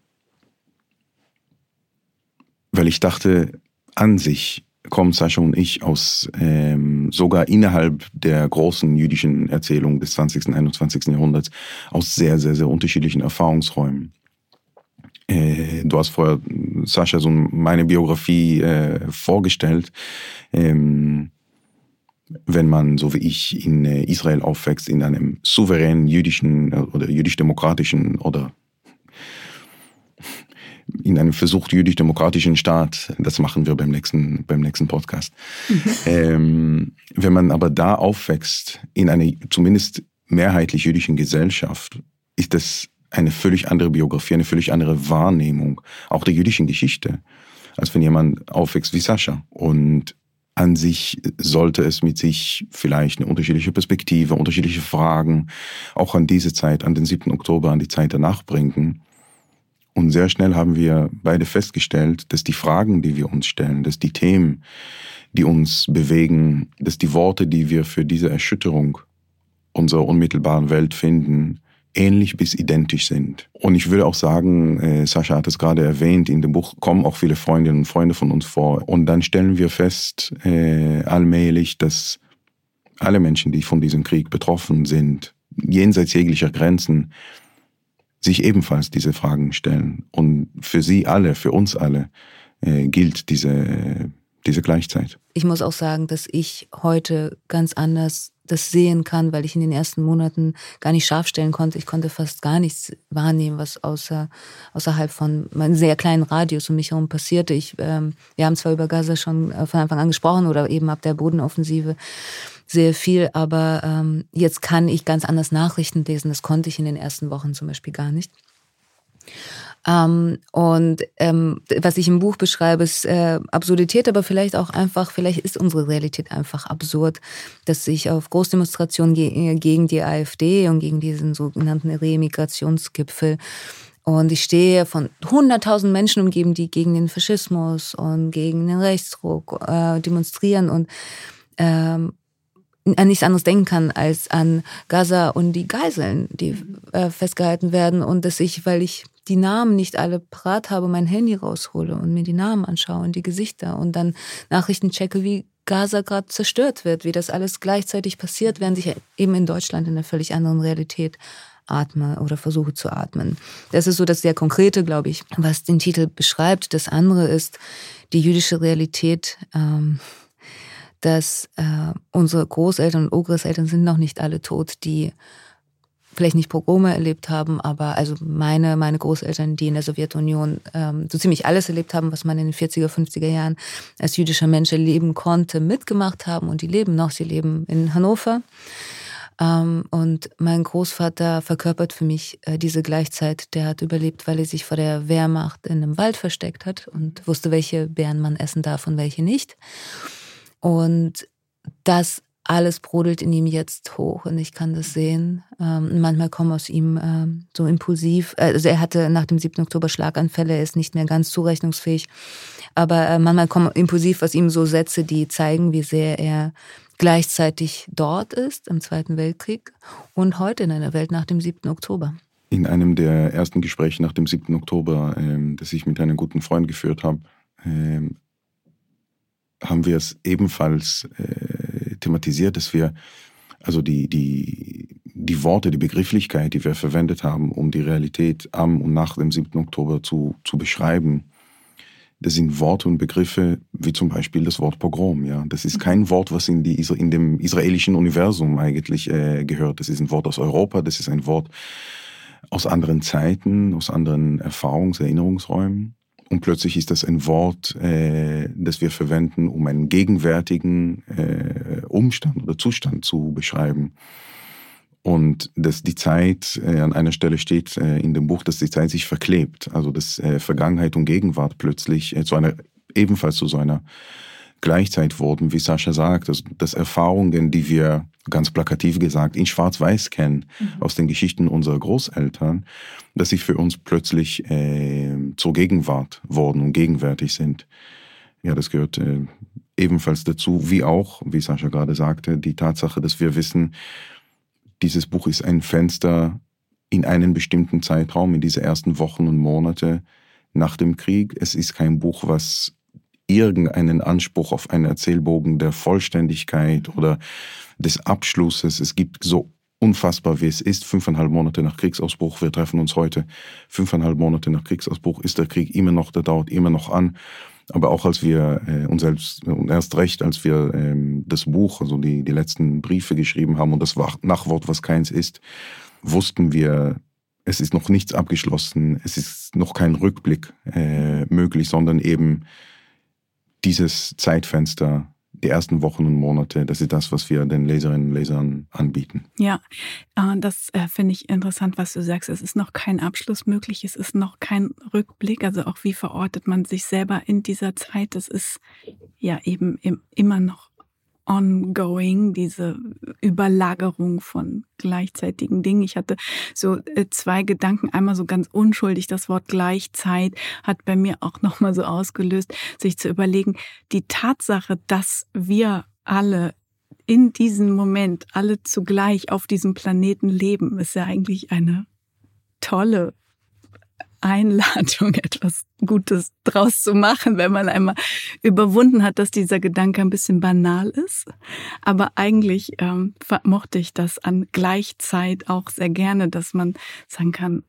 ich dachte, an sich kommen Sascha und ich aus sogar innerhalb der großen jüdischen Erzählung des 20. und 21. Jahrhunderts aus sehr, sehr, sehr unterschiedlichen Erfahrungsräumen. Du hast vorher, Sascha, so meine Biografie vorgestellt. Wenn man, so wie ich, in Israel aufwächst, in einem souveränen jüdischen oder jüdisch-demokratischen oder in einem versucht jüdisch-demokratischen Staat, das machen wir beim nächsten Podcast. Wenn man aber da aufwächst, in einer zumindest mehrheitlich jüdischen Gesellschaft, ist das eine völlig andere Biografie, eine völlig andere Wahrnehmung, auch der jüdischen Geschichte, als wenn jemand aufwächst wie Sascha. Und an sich sollte es mit sich vielleicht eine unterschiedliche Perspektive, unterschiedliche Fragen, auch an diese Zeit, an den 7. Oktober, an die Zeit danach bringen. Und sehr schnell haben wir beide festgestellt, dass die Fragen, die wir uns stellen, dass die Themen, die uns bewegen, dass die Worte, die wir für diese Erschütterung unserer unmittelbaren Welt finden, ähnlich bis identisch sind. Und ich würde auch sagen, Sascha hat es gerade erwähnt, in dem Buch kommen auch viele Freundinnen und Freunde von uns vor. Und dann stellen wir fest, allmählich, dass alle Menschen, die von diesem Krieg betroffen sind, jenseits jeglicher Grenzen, sich ebenfalls diese Fragen stellen. Und für sie alle, für uns alle, gilt diese Gleichzeit. Ich muss auch sagen, dass ich heute ganz anders das sehen kann, weil ich in den ersten Monaten gar nicht scharf stellen konnte. Ich konnte fast gar nichts wahrnehmen, was außerhalb von meinem sehr kleinen Radius um mich herum passierte. Wir haben zwar über Gaza schon von Anfang an gesprochen oder eben ab der Bodenoffensive sehr viel, aber jetzt kann ich ganz anders Nachrichten lesen. Das konnte ich in den ersten Wochen zum Beispiel gar nicht. Was ich im Buch beschreibe, ist Absurdität, aber vielleicht ist unsere Realität einfach absurd, dass ich auf Großdemonstrationen gegen die AfD und gegen diesen sogenannten Reemigrationsgipfel und ich stehe von 100.000 Menschen umgeben, die gegen den Faschismus und gegen den Rechtsruck demonstrieren und an nichts anderes denken kann als an Gaza und die Geiseln, die festgehalten werden und dass ich, weil ich die Namen nicht alle parat habe, mein Handy raushole und mir die Namen anschaue und die Gesichter und dann Nachrichten checke, wie Gaza gerade zerstört wird, wie das alles gleichzeitig passiert, während ich eben in Deutschland in einer völlig anderen Realität atme oder versuche zu atmen. Das ist so das sehr Konkrete, glaube ich, was den Titel beschreibt. Das andere ist die jüdische Realität, dass unsere Großeltern und Urgroßeltern sind noch nicht alle tot, die vielleicht nicht Pogrome erlebt haben, aber also meine Großeltern, die in der Sowjetunion so ziemlich alles erlebt haben, was man in den 40er, 50er Jahren als jüdischer Mensch erleben konnte, mitgemacht haben und die leben noch. Sie leben in Hannover. Und mein Großvater verkörpert für mich diese Gleichzeit. Der hat überlebt, weil er sich vor der Wehrmacht in einem Wald versteckt hat und wusste, welche Beeren man essen darf und welche nicht. Und das alles brodelt in ihm jetzt hoch und ich kann das sehen. Manchmal kommen aus ihm so impulsiv, also er hatte nach dem 7. Oktober Schlaganfälle, er ist nicht mehr ganz zurechnungsfähig, aber manchmal kommen impulsiv aus ihm so Sätze, die zeigen, wie sehr er gleichzeitig dort ist, im Zweiten Weltkrieg und heute in einer Welt nach dem 7. Oktober. In einem der ersten Gespräche nach dem 7. Oktober, das ich mit einem guten Freund geführt habe, haben wir es ebenfalls thematisiert, dass wir also die Worte, die Begrifflichkeit, die wir verwendet haben, um die Realität am und nach dem 7. Oktober zu beschreiben, das sind Worte und Begriffe wie zum Beispiel das Wort Pogrom. Ja, das ist kein Wort, was in dem israelischen Universum eigentlich gehört. Das ist ein Wort aus Europa, das ist ein Wort aus anderen Zeiten, aus anderen Erinnerungsräumen. Und plötzlich ist das ein Wort, das wir verwenden, um einen gegenwärtigen Umstand oder Zustand zu beschreiben. Und dass die Zeit, an einer Stelle steht in dem Buch, dass die Zeit sich verklebt. Also dass Vergangenheit und Gegenwart plötzlich ebenfalls zu so einer Gleichzeit wurden, wie Sascha sagt, dass Erfahrungen, die wir ganz plakativ gesagt in Schwarz-Weiß kennen, aus den Geschichten unserer Großeltern, dass sie für uns plötzlich zur Gegenwart wurden und gegenwärtig sind. Ja, das gehört ebenfalls dazu, wie auch, wie Sascha gerade sagte, die Tatsache, dass wir wissen, dieses Buch ist ein Fenster in einen bestimmten Zeitraum, in diese ersten Wochen und Monate nach dem Krieg. Es ist kein Buch, was irgendeinen Anspruch auf einen Erzählbogen der Vollständigkeit oder des Abschlusses. Es gibt so unfassbar, wie es ist, 5,5 Monate nach Kriegsausbruch. Wir treffen uns heute 5,5 Monate nach Kriegsausbruch. Ist der Krieg immer noch, der dauert immer noch an. Aber auch als wir uns selbst, und erst recht, als wir das Buch, also die letzten Briefe geschrieben haben und das Nachwort, was keins ist, wussten wir, es ist noch nichts abgeschlossen, es ist noch kein Rückblick möglich, sondern eben dieses Zeitfenster, die ersten Wochen und Monate, das ist das, was wir den Leserinnen und Lesern anbieten. Ja, das finde ich interessant, was du sagst. Es ist noch kein Abschluss möglich, es ist noch kein Rückblick. Also auch wie verortet man sich selber in dieser Zeit. Das ist ja eben immer noch ongoing, diese Überlagerung von gleichzeitigen Dingen. Ich hatte so 2 Gedanken. Einmal so ganz unschuldig, das Wort Gleichzeit hat bei mir auch nochmal so ausgelöst, sich zu überlegen, die Tatsache, dass wir alle in diesem Moment, alle zugleich auf diesem Planeten leben, ist ja eigentlich eine tolle Einladung, etwas Gutes draus zu machen, wenn man einmal überwunden hat, dass dieser Gedanke ein bisschen banal ist. Aber eigentlich mochte ich das an Gleichzeit auch sehr gerne, dass man sagen kann,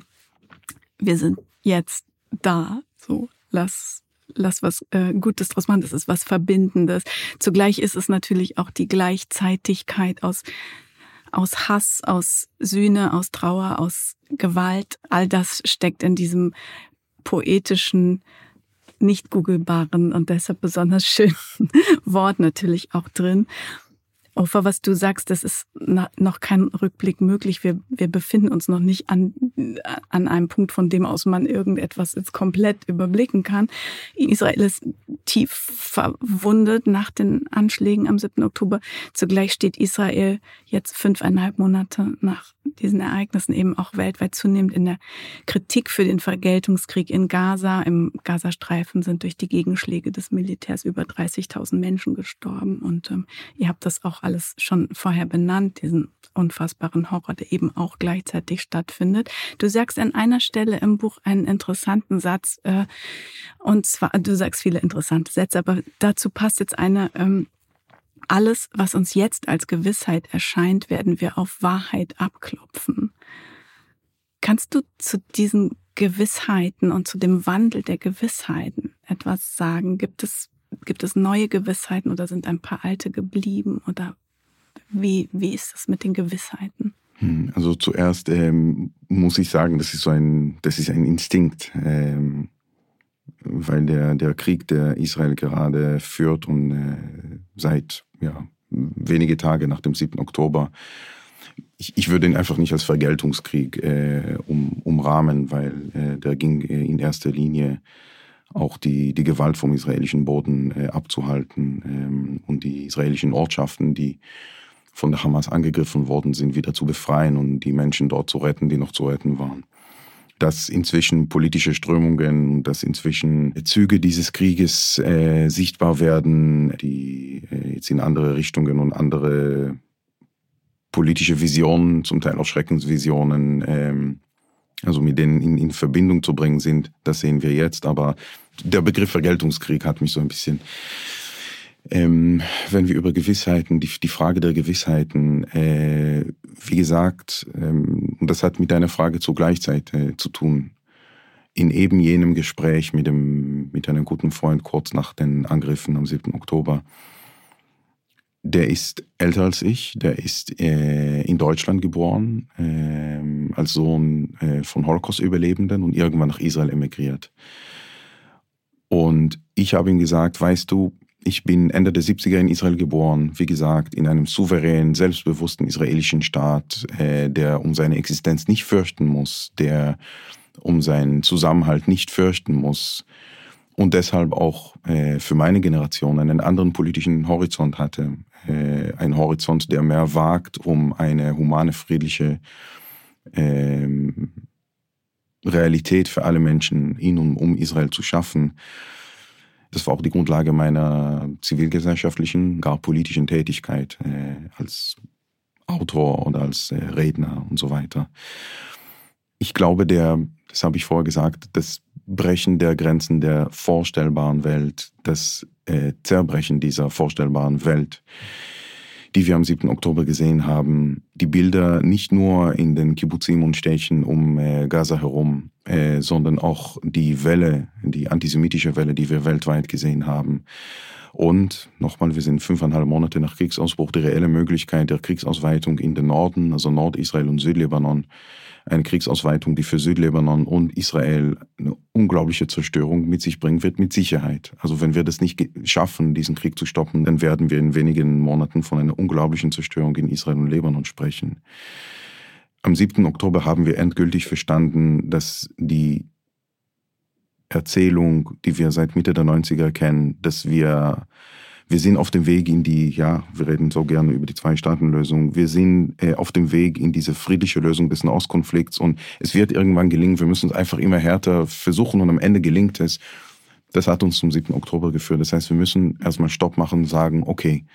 wir sind jetzt da, so lass was Gutes draus machen, das ist was Verbindendes. Zugleich ist es natürlich auch die Gleichzeitigkeit aus Hass, aus Sühne, aus Trauer, aus Gewalt. All das steckt in diesem poetischen, nicht googelbaren und deshalb besonders schönen Wort natürlich auch drin. Ofer, was du sagst, das ist noch kein Rückblick möglich. Wir befinden uns noch nicht an einem Punkt, von dem aus man irgendetwas jetzt komplett überblicken kann. Israel ist tief verwundet nach den Anschlägen am 7. Oktober. Zugleich steht Israel jetzt 5,5 Monate nach diesen Ereignissen eben auch weltweit zunehmend in der Kritik für den Vergeltungskrieg in Gaza. Im Gazastreifen sind durch die Gegenschläge des Militärs über 30.000 Menschen gestorben. Und ihr habt das auch alles schon vorher benannt, diesen unfassbaren Horror, der eben auch gleichzeitig stattfindet. Du sagst an einer Stelle im Buch einen interessanten Satz, und zwar, du sagst viele interessante Sätze, aber dazu passt jetzt eine: Alles, was uns jetzt als Gewissheit erscheint, werden wir auf Wahrheit abklopfen. Kannst du zu diesen Gewissheiten und zu dem Wandel der Gewissheiten etwas sagen? Gibt es neue Gewissheiten oder sind ein paar alte geblieben? Oder wie ist das mit den Gewissheiten? Also zuerst muss ich sagen, das ist ein Instinkt. Weil der Krieg, der Israel gerade führt und seit wenige Tage nach dem 7. Oktober, ich würde ihn einfach nicht als Vergeltungskrieg umrahmen, weil der ging in erster Linie auch die Gewalt vom israelischen Boden abzuhalten und die israelischen Ortschaften, die von der Hamas angegriffen worden sind, wieder zu befreien und die Menschen dort zu retten, die noch zu retten waren. Dass inzwischen politische Strömungen, dass inzwischen Züge dieses Krieges sichtbar werden, die jetzt in andere Richtungen und andere politische Visionen, zum Teil auch Schreckensvisionen, also mit denen in Verbindung zu bringen sind, das sehen wir jetzt. Aber der Begriff Vergeltungskrieg hat mich so ein bisschen, wenn wir über Gewissheiten, die Frage der Gewissheiten, wie gesagt, und das hat mit deiner Frage zur Gleichzeit zu tun. In eben jenem Gespräch mit einem guten Freund kurz nach den Angriffen am 7. Oktober, der ist älter als ich, der ist in Deutschland geboren, als Sohn von Holocaust-Überlebenden und irgendwann nach Israel emigriert. Und ich habe ihm gesagt, weißt du, ich bin Ende der 70er in Israel geboren, wie gesagt, in einem souveränen, selbstbewussten israelischen Staat, der um seine Existenz nicht fürchten muss, der um seinen Zusammenhalt nicht fürchten muss und deshalb auch für meine Generation einen anderen politischen Horizont hatte. Ein Horizont, der mehr wagt, um eine humane, friedliche Realität für alle Menschen in und um Israel zu schaffen. Das war auch die Grundlage meiner zivilgesellschaftlichen, gar politischen Tätigkeit als Autor oder als Redner und so weiter. Ich glaube, das habe ich vorher gesagt, das Brechen der Grenzen der vorstellbaren Welt, das Zerbrechen dieser vorstellbaren Welt, die wir am 7. Oktober gesehen haben, die Bilder nicht nur in den Kibbutzim und Städten um Gaza herum, sondern auch die antisemitische Welle, die wir weltweit gesehen haben. Und nochmal, wir sind 5,5 Monate nach Kriegsausbruch, die reelle Möglichkeit der Kriegsausweitung in den Norden, also Nordisrael und Südlibanon, eine Kriegsausweitung, die für Südlibanon und Israel eine unglaubliche Zerstörung mit sich bringen wird, mit Sicherheit. Also wenn wir das nicht schaffen, diesen Krieg zu stoppen, dann werden wir in wenigen Monaten von einer unglaublichen Zerstörung in Israel und Libanon sprechen. Am 7. Oktober haben wir endgültig verstanden, dass die Erzählung, die wir seit Mitte der 90er kennen, dass wir sind auf dem Weg in wir reden so gerne über die Zwei-Staaten-Lösung, wir sind auf dem Weg in diese friedliche Lösung des Nahostkonflikts und es wird irgendwann gelingen, wir müssen es einfach immer härter versuchen und am Ende gelingt es. Das hat uns zum 7. Oktober geführt. Das heißt, wir müssen erstmal Stopp machen und sagen, okay,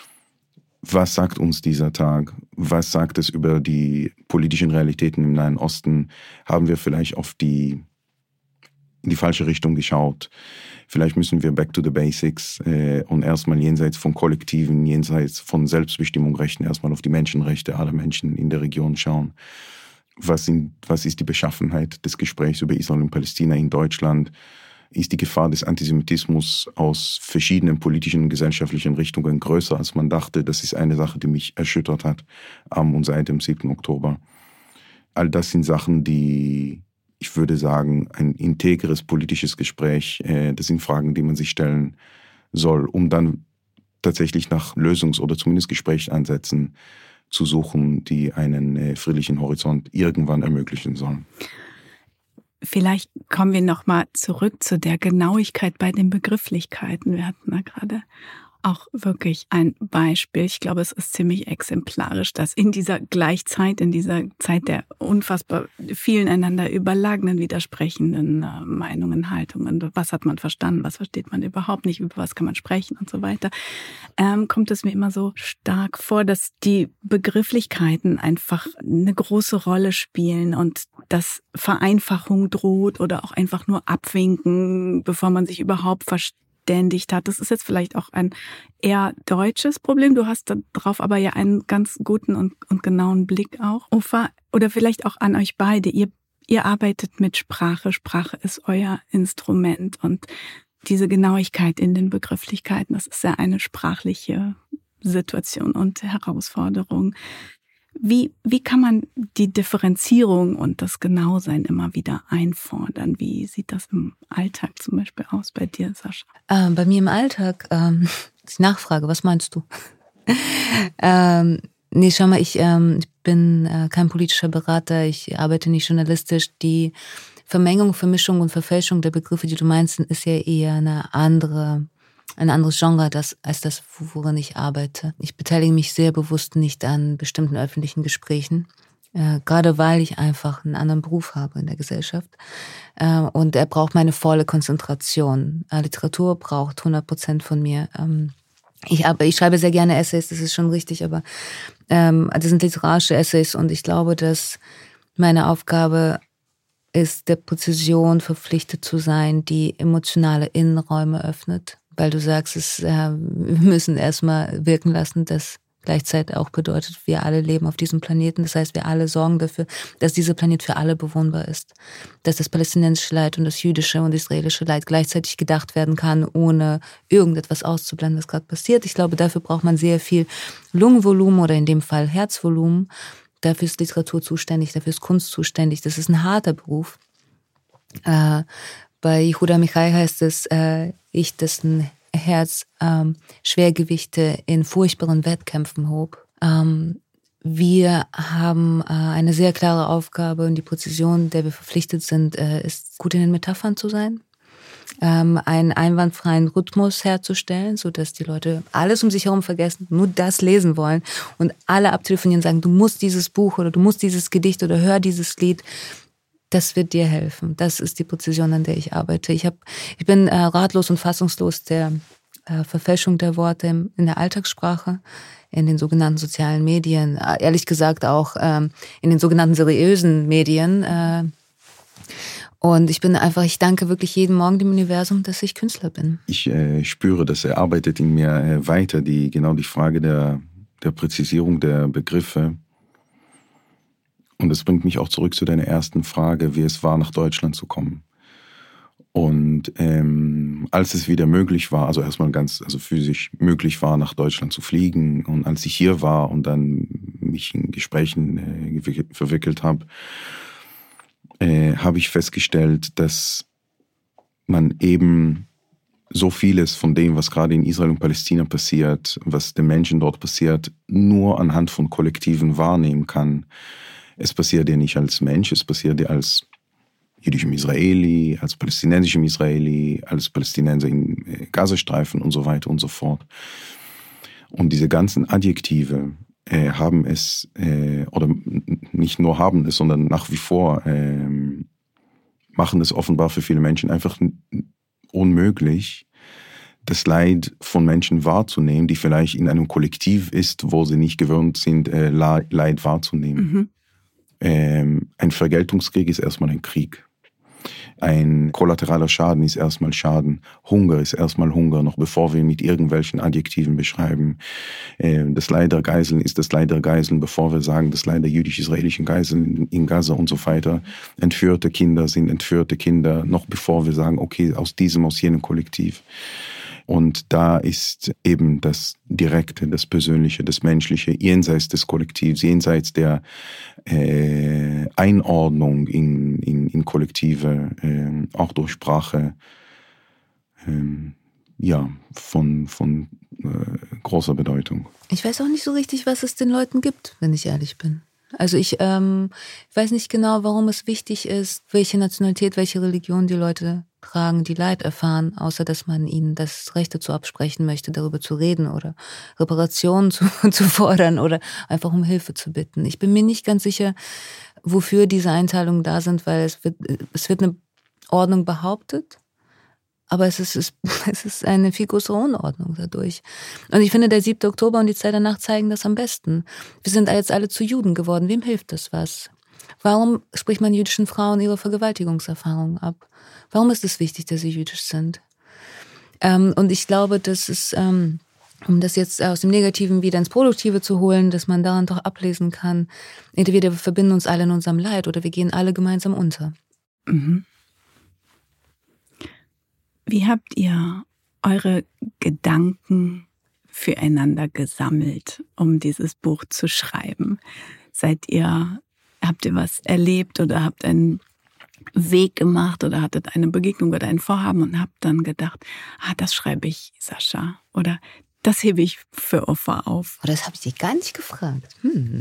was sagt uns dieser Tag? Was sagt es über die politischen Realitäten im Nahen Osten? Haben wir vielleicht in die falsche Richtung geschaut? Vielleicht müssen wir back to the basics und erstmal jenseits von Kollektiven, jenseits von Selbstbestimmungsrechten erstmal auf die Menschenrechte aller Menschen in der Region schauen. Was ist die Beschaffenheit des Gesprächs über Israel und Palästina in Deutschland? Ist die Gefahr des Antisemitismus aus verschiedenen politischen und gesellschaftlichen Richtungen größer, als man dachte? Das ist eine Sache, die mich erschüttert hat am und seit dem 7. Oktober. All das sind Sachen, die, ich würde sagen, ein integres politisches Gespräch, das sind Fragen, die man sich stellen soll, um dann tatsächlich nach Lösungs- oder zumindest Gesprächsansätzen zu suchen, die einen friedlichen Horizont irgendwann ermöglichen sollen. Vielleicht kommen wir nochmal zurück zu der Genauigkeit bei den Begrifflichkeiten. Wir hatten da gerade auch wirklich ein Beispiel. Ich glaube, es ist ziemlich exemplarisch, dass in dieser Gleichzeit, in dieser Zeit der unfassbar vielen einander überlagenen, widersprechenden Meinungen, Haltungen, was hat man verstanden, was versteht man überhaupt nicht, über was kann man sprechen und so weiter, kommt es mir immer so stark vor, dass die Begrifflichkeiten einfach eine große Rolle spielen und dass Vereinfachung droht oder auch einfach nur abwinken, bevor man sich überhaupt verständigt hat. Das ist jetzt vielleicht auch ein eher deutsches Problem. Du hast darauf aber ja einen ganz guten und genauen Blick auch. Ufa, oder vielleicht auch an euch beide. Ihr arbeitet mit Sprache. Sprache ist euer Instrument. Und diese Genauigkeit in den Begrifflichkeiten, das ist ja eine sprachliche Situation und Herausforderung. Wie kann man die Differenzierung und das Genausein immer wieder einfordern? Wie sieht das im Alltag zum Beispiel aus bei dir, Sascha? Bei mir im Alltag, die Nachfrage, was meinst du? Nee, schau mal, ich bin kein politischer Berater, ich arbeite nicht journalistisch. Die Vermengung, Vermischung und Verfälschung der Begriffe, die du meinst, ist ja eher ein anderes Genre als das, worin ich arbeite. Ich beteilige mich sehr bewusst nicht an bestimmten öffentlichen Gesprächen, gerade weil ich einfach einen anderen Beruf habe in der Gesellschaft. Und er braucht meine volle Konzentration. Literatur braucht 100% von mir. Ich schreibe sehr gerne Essays, das ist schon richtig, aber das sind literarische Essays und ich glaube, dass meine Aufgabe ist, der Präzision verpflichtet zu sein, die emotionale Innenräume öffnet. Weil du sagst, wir müssen erstmal wirken lassen, dass gleichzeitig auch bedeutet, wir alle leben auf diesem Planeten. Das heißt, wir alle sorgen dafür, dass dieser Planet für alle bewohnbar ist. Dass das palästinensische Leid und das jüdische und israelische Leid gleichzeitig gedacht werden kann, ohne irgendetwas auszublenden, was gerade passiert. Ich glaube, dafür braucht man sehr viel Lungenvolumen oder in dem Fall Herzvolumen. Dafür ist Literatur zuständig, dafür ist Kunst zuständig. Das ist ein harter Beruf. Bei Yehuda Amichai heißt es, dessen Herz Schwergewichte in furchtbaren Wettkämpfen hob. Wir haben eine sehr klare Aufgabe und die Präzision, der wir verpflichtet sind, ist gut in den Metaphern zu sein, einen einwandfreien Rhythmus herzustellen, sodass die Leute alles um sich herum vergessen, nur das lesen wollen und alle abtelefonieren und sagen, du musst dieses Buch oder du musst dieses Gedicht oder hör dieses Lied. Das wird dir helfen. Das ist die Präzision, an der ich arbeite. Ich bin ratlos und fassungslos der Verfälschung der Worte in der Alltagssprache, in den sogenannten sozialen Medien, ehrlich gesagt auch in den sogenannten seriösen Medien. Und ich danke wirklich jeden Morgen dem Universum, dass ich Künstler bin. Ich spüre, dass er arbeitet in mir weiter, die Frage der Präzisierung der Begriffe. Und das bringt mich auch zurück zu deiner ersten Frage, wie es war, nach Deutschland zu kommen. Und als es wieder möglich war, also erstmal physisch möglich war, nach Deutschland zu fliegen, und als ich hier war und dann mich in Gesprächen verwickelt habe, habe ich festgestellt, dass man eben so vieles von dem, was gerade in Israel und Palästina passiert, was den Menschen dort passiert, nur anhand von Kollektiven wahrnehmen kann. Es passiert dir nicht als Mensch, es passiert dir als jüdischem Israeli, als palästinensischem Israeli, als Palästinenser im Gazastreifen und so weiter und so fort. Und diese ganzen Adjektive haben es, oder nicht nur haben es, sondern nach wie vor machen es offenbar für viele Menschen einfach unmöglich, das Leid von Menschen wahrzunehmen, die vielleicht in einem Kollektiv ist, wo sie nicht gewöhnt sind, Leid wahrzunehmen. Mhm. Ein Vergeltungskrieg ist erstmal ein Krieg. Ein kollateraler Schaden ist erstmal Schaden. Hunger ist erstmal Hunger, noch bevor wir ihn mit irgendwelchen Adjektiven beschreiben. Das Leid der Geiseln ist das Leid der Geiseln, bevor wir sagen, das Leid der jüdisch-israelischen Geiseln in Gaza und so weiter. Entführte Kinder sind entführte Kinder, noch bevor wir sagen, okay, aus jenem Kollektiv. Und da ist eben das Direkte, das Persönliche, das Menschliche, jenseits des Kollektivs, jenseits der Einordnung in Kollektive, auch durch Sprache, von großer Bedeutung. Ich weiß auch nicht so richtig, was es den Leuten gibt, wenn ich ehrlich bin. Also ich weiß nicht genau, warum es wichtig ist, welche Nationalität, welche Religion die Leute tragen, die Leid erfahren, außer dass man ihnen das Recht dazu absprechen möchte, darüber zu reden oder Reparationen zu fordern oder einfach um Hilfe zu bitten. Ich bin mir nicht ganz sicher, wofür diese Einteilungen da sind, weil es wird eine Ordnung behauptet, aber es ist eine viel größere Unordnung dadurch. Und ich finde, der 7. Oktober und die Zeit danach zeigen das am besten. Wir sind jetzt alle zu Juden geworden. Wem hilft das was? Warum spricht man jüdischen Frauen ihre Vergewaltigungserfahrungen ab? Warum ist es wichtig, dass sie jüdisch sind? Und ich glaube, das ist, um das jetzt aus dem Negativen wieder ins Produktive zu holen, dass man daran doch ablesen kann, entweder wir verbinden uns alle in unserem Leid oder wir gehen alle gemeinsam unter. Mhm. Wie habt ihr eure Gedanken füreinander gesammelt, um dieses Buch zu schreiben? Habt ihr was erlebt oder habt einen Weg gemacht oder hattet eine Begegnung oder ein Vorhaben und habt dann gedacht, das schreibe ich Sascha oder das hebe ich für Ofer auf? Oh, das habe ich dich gar nicht gefragt.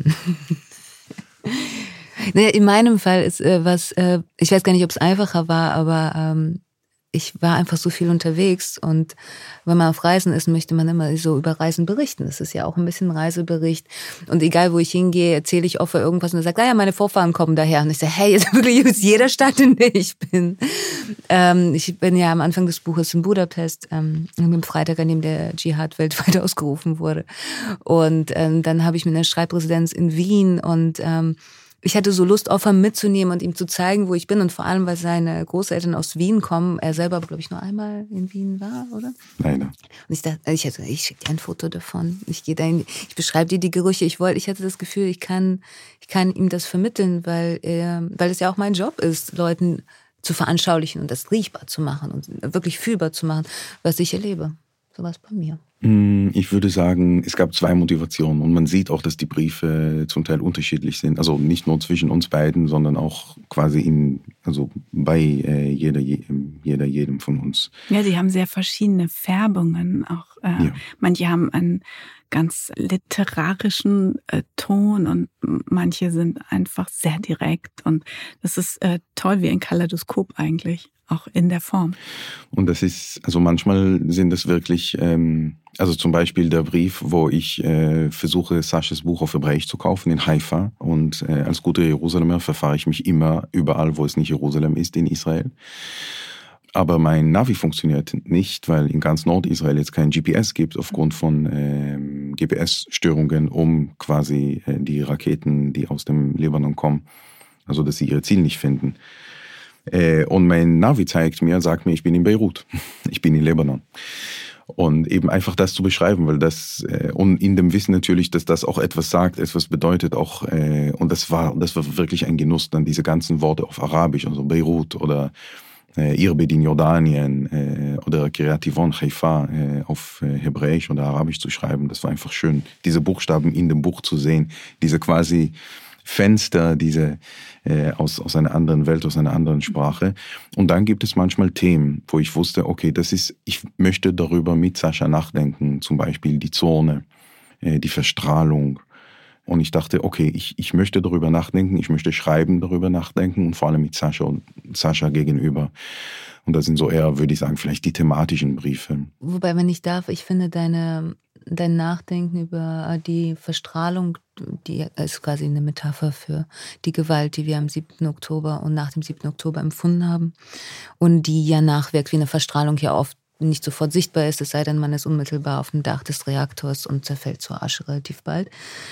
Naja, in meinem Fall ist ich weiß gar nicht, ob es einfacher war, aber ich war einfach so viel unterwegs und wenn man auf Reisen ist, möchte man immer so über Reisen berichten. Das ist ja auch ein bisschen Reisebericht. Und egal, wo ich hingehe, erzähle ich oft irgendwas und er sagt, ja, meine Vorfahren kommen daher. Und ich sage, hey, jetzt wirklich aus jeder Stadt, in der ich bin. Ich bin ja am Anfang des Buches in Budapest, am Freitag, an dem der Dschihad weltweit ausgerufen wurde. Und dann habe ich mit einer Schreibresidenz in Wien und ich hatte so Lust, Offer mitzunehmen und ihm zu zeigen, wo ich bin. Und vor allem, weil seine Großeltern aus Wien kommen. Er selber, glaube ich, nur einmal in Wien war, oder? Leider. Und ich dachte, ich schicke dir ein Foto davon. Ich gehe dahin, ich beschreibe dir die Gerüche. Ich hatte das Gefühl, ich kann ihm das vermitteln, weil es ja auch mein Job ist, Leuten zu veranschaulichen und das riechbar zu machen und wirklich fühlbar zu machen, was ich erlebe. So war es bei mir. Ich würde sagen, es gab 2 Motivationen und man sieht auch, dass die Briefe zum Teil unterschiedlich sind. Also nicht nur zwischen uns beiden, sondern auch quasi bei jedem von uns. Ja, die haben sehr verschiedene Färbungen. Auch manche haben einen ganz literarischen Ton und manche sind einfach sehr direkt. Und das ist toll, wie ein Kaleidoskop eigentlich. Auch in der Form. Und das ist, also manchmal sind das wirklich, also zum Beispiel der Brief, wo ich versuche, Saschas Buch auf Hebräisch zu kaufen in Haifa. Und als guter Jerusalemer verfahre ich mich immer überall, wo es nicht Jerusalem ist, in Israel. Aber mein Navi funktioniert nicht, weil in ganz Nordisrael jetzt kein GPS gibt, aufgrund von GPS-Störungen, um quasi die Raketen, die aus dem Libanon kommen, also dass sie ihr Ziel nicht finden. Und mein Navi sagt mir, ich bin in Beirut, ich bin in Libanon. Und eben einfach das zu beschreiben, weil das, und in dem Wissen natürlich, dass das auch etwas sagt, etwas bedeutet auch, und das war wirklich ein Genuss, dann diese ganzen Worte auf Arabisch, also Beirut oder Irbid in Jordanien oder Kiryat Tivon, Haifa auf Hebräisch oder Arabisch zu schreiben. Das war einfach schön, diese Buchstaben in dem Buch zu sehen, diese quasi Fenster, diese aus einer anderen Welt, aus einer anderen Sprache. Und dann gibt es manchmal Themen, wo ich wusste, okay, ich möchte darüber mit Sascha nachdenken, zum Beispiel die Zone, die Verstrahlung. Und ich dachte, okay, ich möchte darüber nachdenken, ich möchte schreiben, darüber nachdenken und vor allem mit Sascha gegenüber. Und das sind so eher, würde ich sagen, vielleicht die thematischen Briefe. Wobei, wenn ich darf, ich finde dein Nachdenken über die Verstrahlung, die ist quasi eine Metapher für die Gewalt, die wir am 7. Oktober und nach dem 7. Oktober empfunden haben und die ja nachwirkt, wie eine Verstrahlung ja oft nicht sofort sichtbar ist, es sei denn, man ist unmittelbar auf dem Dach des Reaktors und zerfällt zur Asche relativ bald.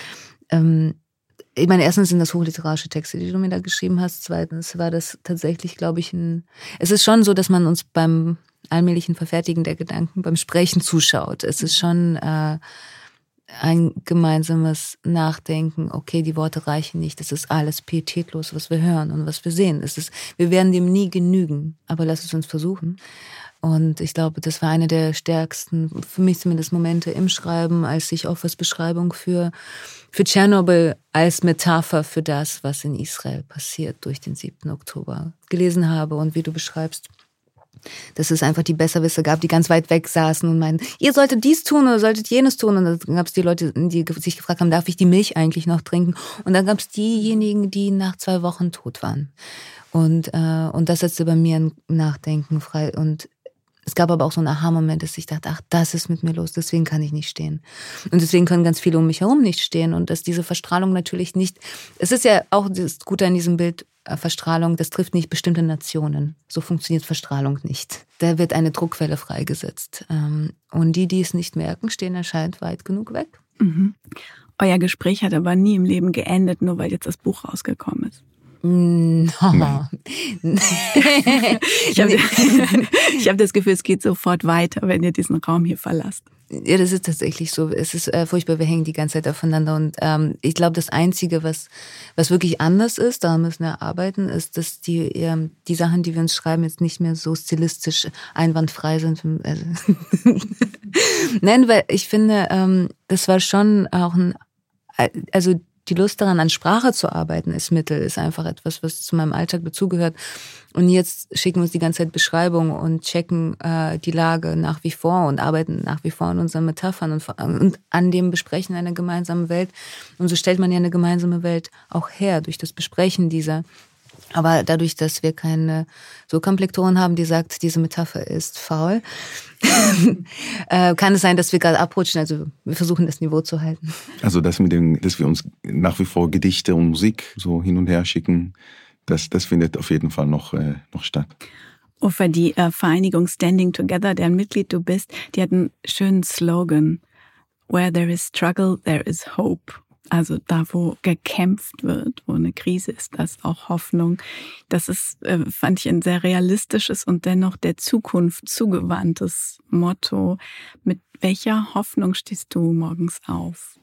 Ich meine, erstens sind das hochliterarische Texte, die du mir da geschrieben hast. Zweitens war das tatsächlich, glaube ich, es ist schon so, dass man uns beim allmählichen Verfertigen der Gedanken, beim Sprechen zuschaut. Es ist schon ein gemeinsames Nachdenken, okay, die Worte reichen nicht, das ist alles pietätlos, was wir hören und was wir sehen. Wir werden dem nie genügen, aber lass es uns versuchen. Und ich glaube, das war eine der stärksten, für mich zumindest, Momente im Schreiben, als ich Offers Beschreibung für Tschernobyl als Metapher für das, was in Israel passiert durch den 7. Oktober gelesen habe und wie du beschreibst, dass es einfach die Besserwisser gab, die ganz weit weg saßen und meinten, ihr solltet dies tun oder solltet jenes tun. Und dann gab es die Leute, die sich gefragt haben, darf ich die Milch eigentlich noch trinken? Und dann gab es diejenigen, die nach 2 Wochen tot waren. Und das setzte bei mir ein Nachdenken frei. Und es gab aber auch so einen Aha-Moment, dass ich dachte, ach, das ist mit mir los, deswegen kann ich nicht stehen. Und deswegen können ganz viele um mich herum nicht stehen. Und dass diese Verstrahlung natürlich nicht, es ist ja auch das Gute an diesem Bild, Verstrahlung, das trifft nicht bestimmte Nationen. So funktioniert Verstrahlung nicht. Da wird eine Druckwelle freigesetzt. Und die es nicht merken, stehen anscheinend weit genug weg. Mhm. Euer Gespräch hat aber nie im Leben geendet, nur weil jetzt das Buch rausgekommen ist. No. Ich hab das Gefühl, es geht sofort weiter, wenn ihr diesen Raum hier verlasst. Ja, das ist tatsächlich so. Es ist furchtbar, wir hängen die ganze Zeit aufeinander. Und ich glaube, das Einzige, was wirklich anders ist, daran müssen wir arbeiten, ist, dass die Sachen, die wir uns schreiben, jetzt nicht mehr so stilistisch einwandfrei sind. Nein, weil ich finde, das war schon auch die Lust daran, an Sprache zu arbeiten, ist einfach etwas, was zu meinem Alltag dazugehört. Und jetzt schicken wir uns die ganze Zeit Beschreibungen und checken die Lage nach wie vor und arbeiten nach wie vor an unseren Metaphern und an dem Besprechen einer gemeinsamen Welt. Und so stellt man ja eine gemeinsame Welt auch her, durch das Besprechen dieser. Aber dadurch, dass wir keine Suhrkamp-Lektorin haben, die sagt, diese Metapher ist faul, kann es sein, dass wir gerade abrutschen. Also wir versuchen, das Niveau zu halten. Also dass wir uns nach wie vor Gedichte und Musik so hin und her schicken, das findet auf jeden Fall noch statt. Ufer, die Vereinigung Standing Together, deren Mitglied du bist, die hat einen schönen Slogan. Where there is struggle, there is hope. Also da, wo gekämpft wird, wo eine Krise ist, da ist auch Hoffnung. Das ist, fand ich, ein sehr realistisches und dennoch der Zukunft zugewandtes Motto. Mit welcher Hoffnung stehst du morgens auf?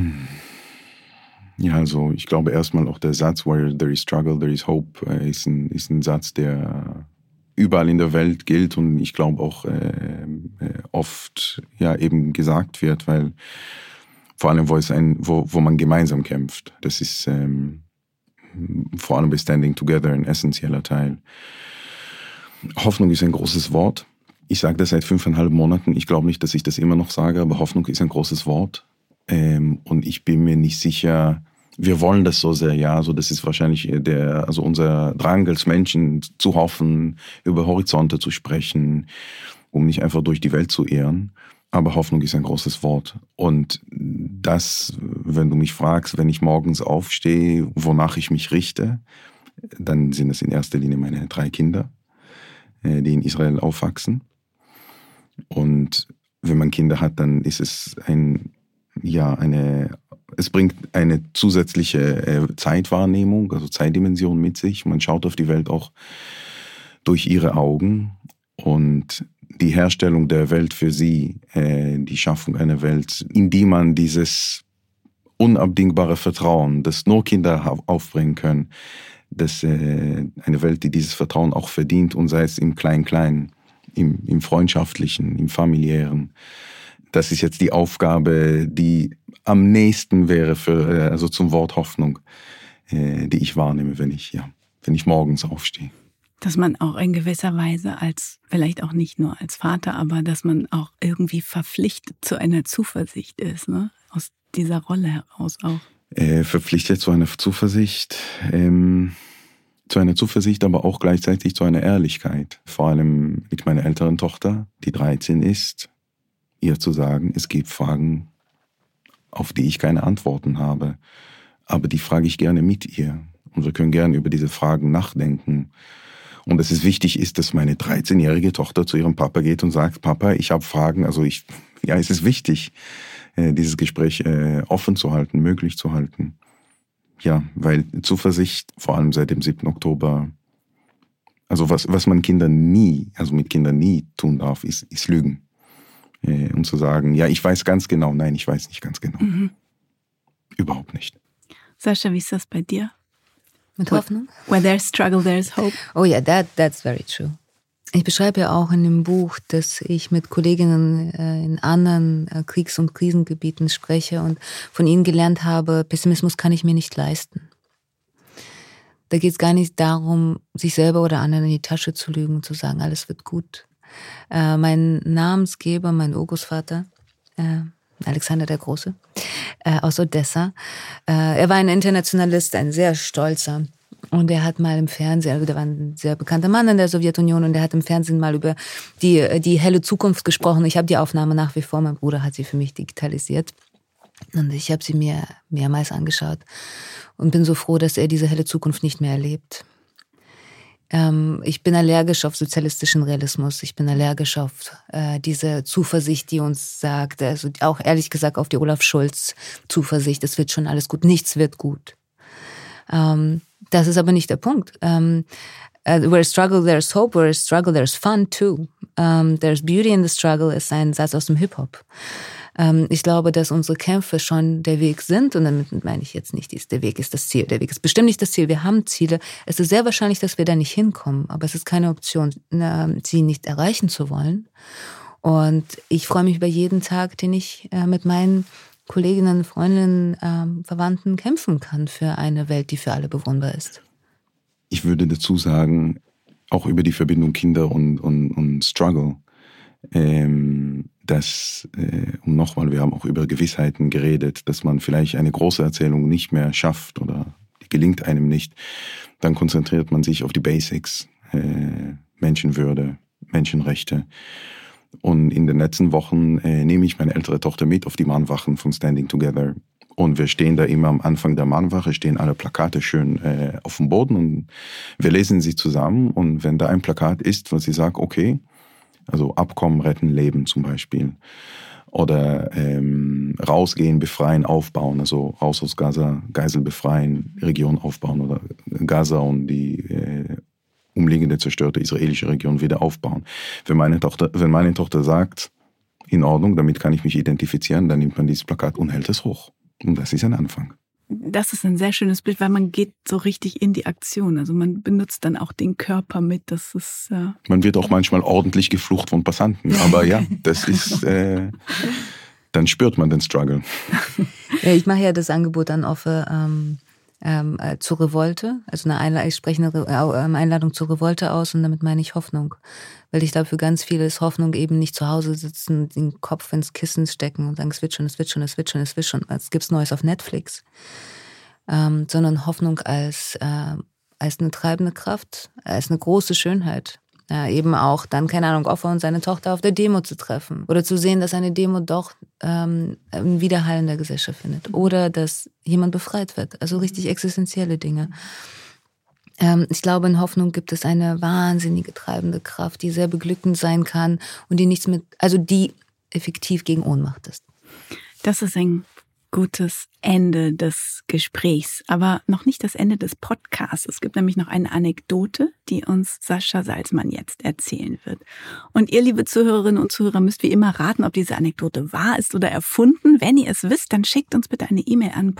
Ja, also ich glaube erstmal auch der Satz, where there is struggle, there is hope, ist ein Satz, der überall in der Welt gilt und ich glaube auch oft ja eben gesagt wird, weil vor allem, wo man gemeinsam kämpft. Das ist vor allem bei Standing Together ein essentieller Teil. Hoffnung ist ein großes Wort. Ich sage das seit 5,5 Monaten. Ich glaube nicht, dass ich das immer noch sage, aber Hoffnung ist ein großes Wort. Und ich bin mir nicht sicher, wir wollen das so sehr, ja. Also das ist wahrscheinlich unser Drang als Menschen zu hoffen, über Horizonte zu sprechen, um nicht einfach durch die Welt zu irren. Aber Hoffnung ist ein großes Wort. Und das, wenn du mich fragst, wenn ich morgens aufstehe, wonach ich mich richte, dann sind es in erster Linie meine 3 Kinder, die in Israel aufwachsen. Und wenn man Kinder hat, dann ist es es bringt eine zusätzliche Zeitwahrnehmung, also Zeitdimension mit sich. Man schaut auf die Welt auch durch ihre Augen und die Herstellung der Welt für sie, die Schaffung einer Welt, in die man dieses unabdingbare Vertrauen, das nur Kinder aufbringen können, eine Welt, die dieses Vertrauen auch verdient, und sei es im Klein-Klein, im Freundschaftlichen, im Familiären. Das ist jetzt die Aufgabe, die am nächsten wäre also zum Wort Hoffnung, die ich wahrnehme, wenn ich morgens aufstehe. Dass man auch in gewisser Weise vielleicht auch nicht nur als Vater, aber dass man auch irgendwie verpflichtet zu einer Zuversicht ist, ne? Aus dieser Rolle heraus auch. Verpflichtet zu einer Zuversicht, aber auch gleichzeitig zu einer Ehrlichkeit. Vor allem mit meiner älteren Tochter, die 13 ist, ihr zu sagen, es gibt Fragen, auf die ich keine Antworten habe, aber die frage ich gerne mit ihr. Und wir können gerne über diese Fragen nachdenken. Und dass es wichtig ist, dass meine 13-jährige Tochter zu ihrem Papa geht und sagt, Papa, ich habe Fragen. Also es ist wichtig, dieses Gespräch offen zu halten, möglich zu halten. Ja, weil Zuversicht, vor allem seit dem 7. Oktober, also was man mit Kindern nie tun darf, ist lügen. Und zu sagen, ja, ich weiß ganz genau, nein, ich weiß nicht ganz genau. Mhm. Überhaupt nicht. Sascha, wie ist das bei dir? Mit Hoffnung? Where there's struggle, there's hope. Oh ja, that's very true. Ich beschreibe ja auch in dem Buch, dass ich mit Kolleginnen in anderen Kriegs- und Krisengebieten spreche und von ihnen gelernt habe, Pessimismus kann ich mir nicht leisten. Da geht es gar nicht darum, sich selber oder anderen in die Tasche zu lügen und zu sagen, alles wird gut. Mein Namensgeber, mein Urgroßvater, Alexander der Große, aus Odessa. Er war ein Internationalist, ein sehr stolzer. Und er hat mal im Fernsehen, also der war ein sehr bekannter Mann in der Sowjetunion, und der hat im Fernsehen mal über die helle Zukunft gesprochen. Ich habe die Aufnahme nach wie vor, mein Bruder hat sie für mich digitalisiert. Und ich habe sie mir mehrmals angeschaut und bin so froh, dass er diese helle Zukunft nicht mehr erlebt. Ich bin allergisch auf sozialistischen Realismus. Ich bin allergisch auf diese Zuversicht, die uns sagt, also auch ehrlich gesagt auf die Olaf Scholz Zuversicht, es wird schon alles gut, nichts wird gut. Das ist aber nicht der Punkt. Where struggle there's hope, where struggle there's fun too. There's beauty in the struggle ist ein Satz aus dem Hip-Hop. Ich glaube, dass unsere Kämpfe schon der Weg sind, und damit meine ich jetzt nicht, der Weg ist das Ziel. Der Weg ist bestimmt nicht das Ziel. Wir haben Ziele. Es ist sehr wahrscheinlich, dass wir da nicht hinkommen, aber es ist keine Option, sie nicht erreichen zu wollen. Und ich freue mich über jeden Tag, den ich mit meinen Kolleginnen, Freundinnen, Verwandten kämpfen kann für eine Welt, die für alle bewohnbar ist. Ich würde dazu sagen, auch über die Verbindung Kinder und Struggle, dass, nochmal, wir haben auch über Gewissheiten geredet, dass man vielleicht eine große Erzählung nicht mehr schafft oder die gelingt einem nicht, dann konzentriert man sich auf die Basics, Menschenwürde, Menschenrechte. Und in den letzten Wochen nehme ich meine ältere Tochter mit auf die Mahnwachen von Standing Together. Und wir stehen da immer am Anfang der Mahnwache, stehen alle Plakate schön auf dem Boden und wir lesen sie zusammen. Und wenn da ein Plakat ist, was sie sagt, okay, also Abkommen retten Leben zum Beispiel, oder rausgehen, befreien, aufbauen, also raus aus Gaza, Geisel befreien, Region aufbauen, oder Gaza und die umliegende zerstörte israelische Region wieder aufbauen. Wenn meine Tochter sagt, in Ordnung, damit kann ich mich identifizieren, dann nimmt man dieses Plakat und hält es hoch. Und das ist ein Anfang. Das ist ein sehr schönes Bild, weil man geht so richtig in die Aktion. Also man benutzt dann auch den Körper mit. Das ist man wird auch manchmal ordentlich geflucht von Passanten. Aber ja, das ist, dann spürt man den Struggle. Ja, ich mache ja das Angebot an Offe zur Revolte. Also ich spreche eine Einladung zur Revolte aus, und damit meine ich Hoffnung. Weil ich glaube, für ganz viele ist Hoffnung eben nicht zu Hause sitzen, den Kopf ins Kissen stecken und sagen, es wird schon, es wird schon, es wird schon, es wird schon. Es gibt's Neues auf Netflix. Sondern Hoffnung als eine treibende Kraft, als eine große Schönheit. Eben auch dann, keine Ahnung, Offer und seine Tochter auf der Demo zu treffen. Oder zu sehen, dass eine Demo doch einen Widerhall in der Gesellschaft findet. Oder dass jemand befreit wird. Also richtig existenzielle Dinge. Ich glaube, in Hoffnung gibt es eine wahnsinnige treibende Kraft, die sehr beglückend sein kann und die effektiv gegen Ohnmacht ist. Das ist ein gutes Ende des Gesprächs, aber noch nicht das Ende des Podcasts. Es gibt nämlich noch eine Anekdote, die uns Sascha Salzmann jetzt erzählen wird. Und ihr, liebe Zuhörerinnen und Zuhörer, müsst wie immer raten, ob diese Anekdote wahr ist oder erfunden. Wenn ihr es wisst, dann schickt uns bitte eine E-Mail an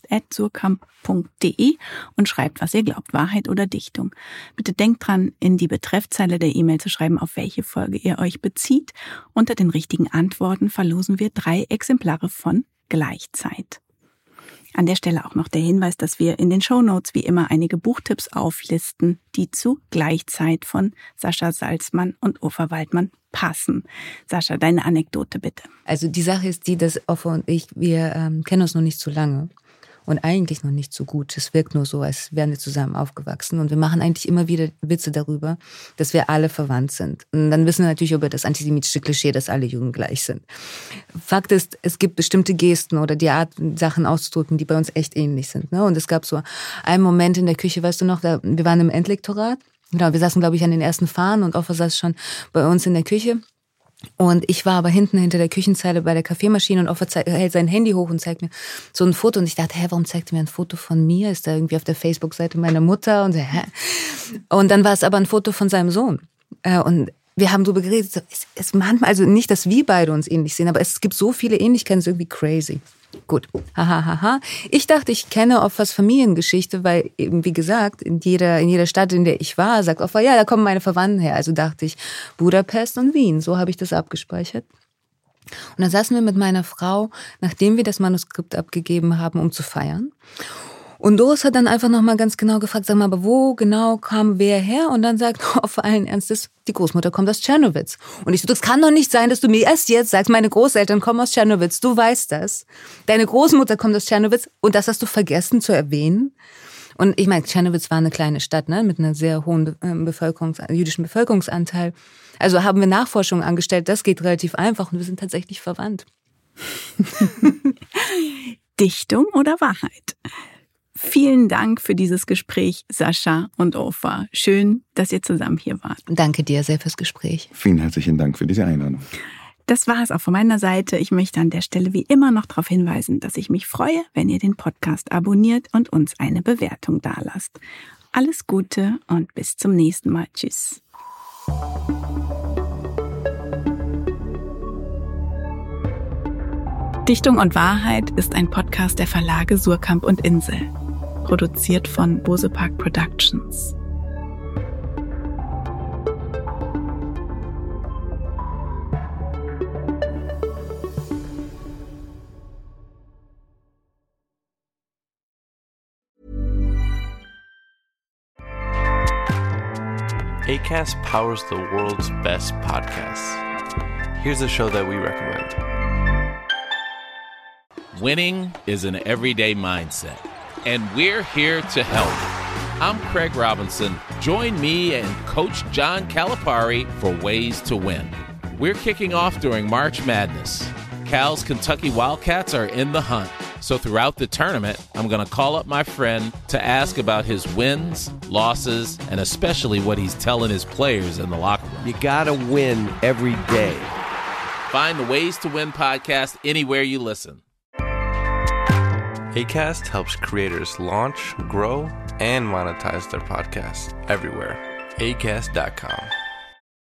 podcast@surkamp.de und schreibt, was ihr glaubt, Wahrheit oder Dichtung. Bitte denkt dran, in die Betreffzeile der E-Mail zu schreiben, auf welche Folge ihr euch bezieht. Unter den richtigen Antworten verlosen wir 3 Exemplare von Gleichzeit. An der Stelle auch noch der Hinweis, dass wir in den Shownotes wie immer einige Buchtipps auflisten, die zu Gleichzeit von Sascha Salzmann und Uffe Waldmann passen. Sascha, deine Anekdote bitte. Also die Sache ist die, dass Offe und ich, wir kennen uns noch nicht so lange. Und eigentlich noch nicht so gut. Es wirkt nur so, als wären wir zusammen aufgewachsen. Und wir machen eigentlich immer wieder Witze darüber, dass wir alle verwandt sind. Und dann wissen wir natürlich über das antisemitische Klischee, dass alle Juden gleich sind. Fakt ist, es gibt bestimmte Gesten oder die Art, Sachen auszudrücken, die bei uns echt ähnlich sind. Und es gab so einen Moment in der Küche, weißt du noch, wir waren im Endlektorat. Genau, wir saßen, glaube ich, an den ersten Fahnen und Offer saß schon bei uns in der Küche. Und ich war aber hinter der Küchenzeile bei der Kaffeemaschine und Offer hält sein Handy hoch und zeigt mir so ein Foto. Und ich dachte, warum zeigt er mir ein Foto von mir? Ist da irgendwie auf der Facebook-Seite meiner Mutter? Und dann war es aber ein Foto von seinem Sohn. Und wir haben darüber geredet, es manchmal, also nicht, dass wir beide uns ähnlich sehen, aber es gibt so viele Ähnlichkeiten, es ist irgendwie crazy. Gut, hahaha. Ich dachte, ich kenne Offers Familiengeschichte, weil eben, wie gesagt, in jeder Stadt, in der ich war, sagt Offer, ja, da kommen meine Verwandten her. Also dachte ich, Budapest und Wien, so habe ich das abgespeichert. Und dann saßen wir mit meiner Frau, nachdem wir das Manuskript abgegeben haben, um zu feiern. Und Doris hat dann einfach nochmal ganz genau gefragt, sag mal, aber wo genau kam wer her? Und dann sagt Offer allen Ernstes, die Großmutter kommt aus Tschernowitz. Und ich so, das kann doch nicht sein, dass du mir erst jetzt sagst, meine Großeltern kommen aus Tschernowitz. Du weißt das. Deine Großmutter kommt aus Tschernowitz und das hast du vergessen zu erwähnen. Und ich meine, Czernowitz war eine kleine Stadt, ne, mit einer sehr hohen jüdischen Bevölkerungsanteil. Also haben wir Nachforschungen angestellt, das geht relativ einfach und wir sind tatsächlich verwandt. Dichtung oder Wahrheit? Vielen Dank für dieses Gespräch, Sascha und Ofer. Schön, dass ihr zusammen hier wart. Danke dir sehr fürs Gespräch. Vielen herzlichen Dank für diese Einladung. Das war es auch von meiner Seite. Ich möchte an der Stelle wie immer noch darauf hinweisen, dass ich mich freue, wenn ihr den Podcast abonniert und uns eine Bewertung dalasst. Alles Gute und bis zum nächsten Mal. Tschüss. Dichtung und Wahrheit ist ein Podcast der Verlage Suhrkamp und Insel. Produziert von Bosepark Productions. Acast powers the world's best podcasts. Here's a show that we recommend. Winning is an everyday mindset, and we're here to help. I'm Craig Robinson. Join me and Coach John Calipari for Ways to Win. We're kicking off during March Madness. Cal's Kentucky Wildcats are in the hunt. So throughout the tournament, I'm going to call up my friend to ask about his wins, losses, and especially what he's telling his players in the locker room. You gotta win every day. Find the Ways to Win podcast anywhere you listen. Acast helps creators launch, grow, and monetize their podcasts everywhere. Acast.com.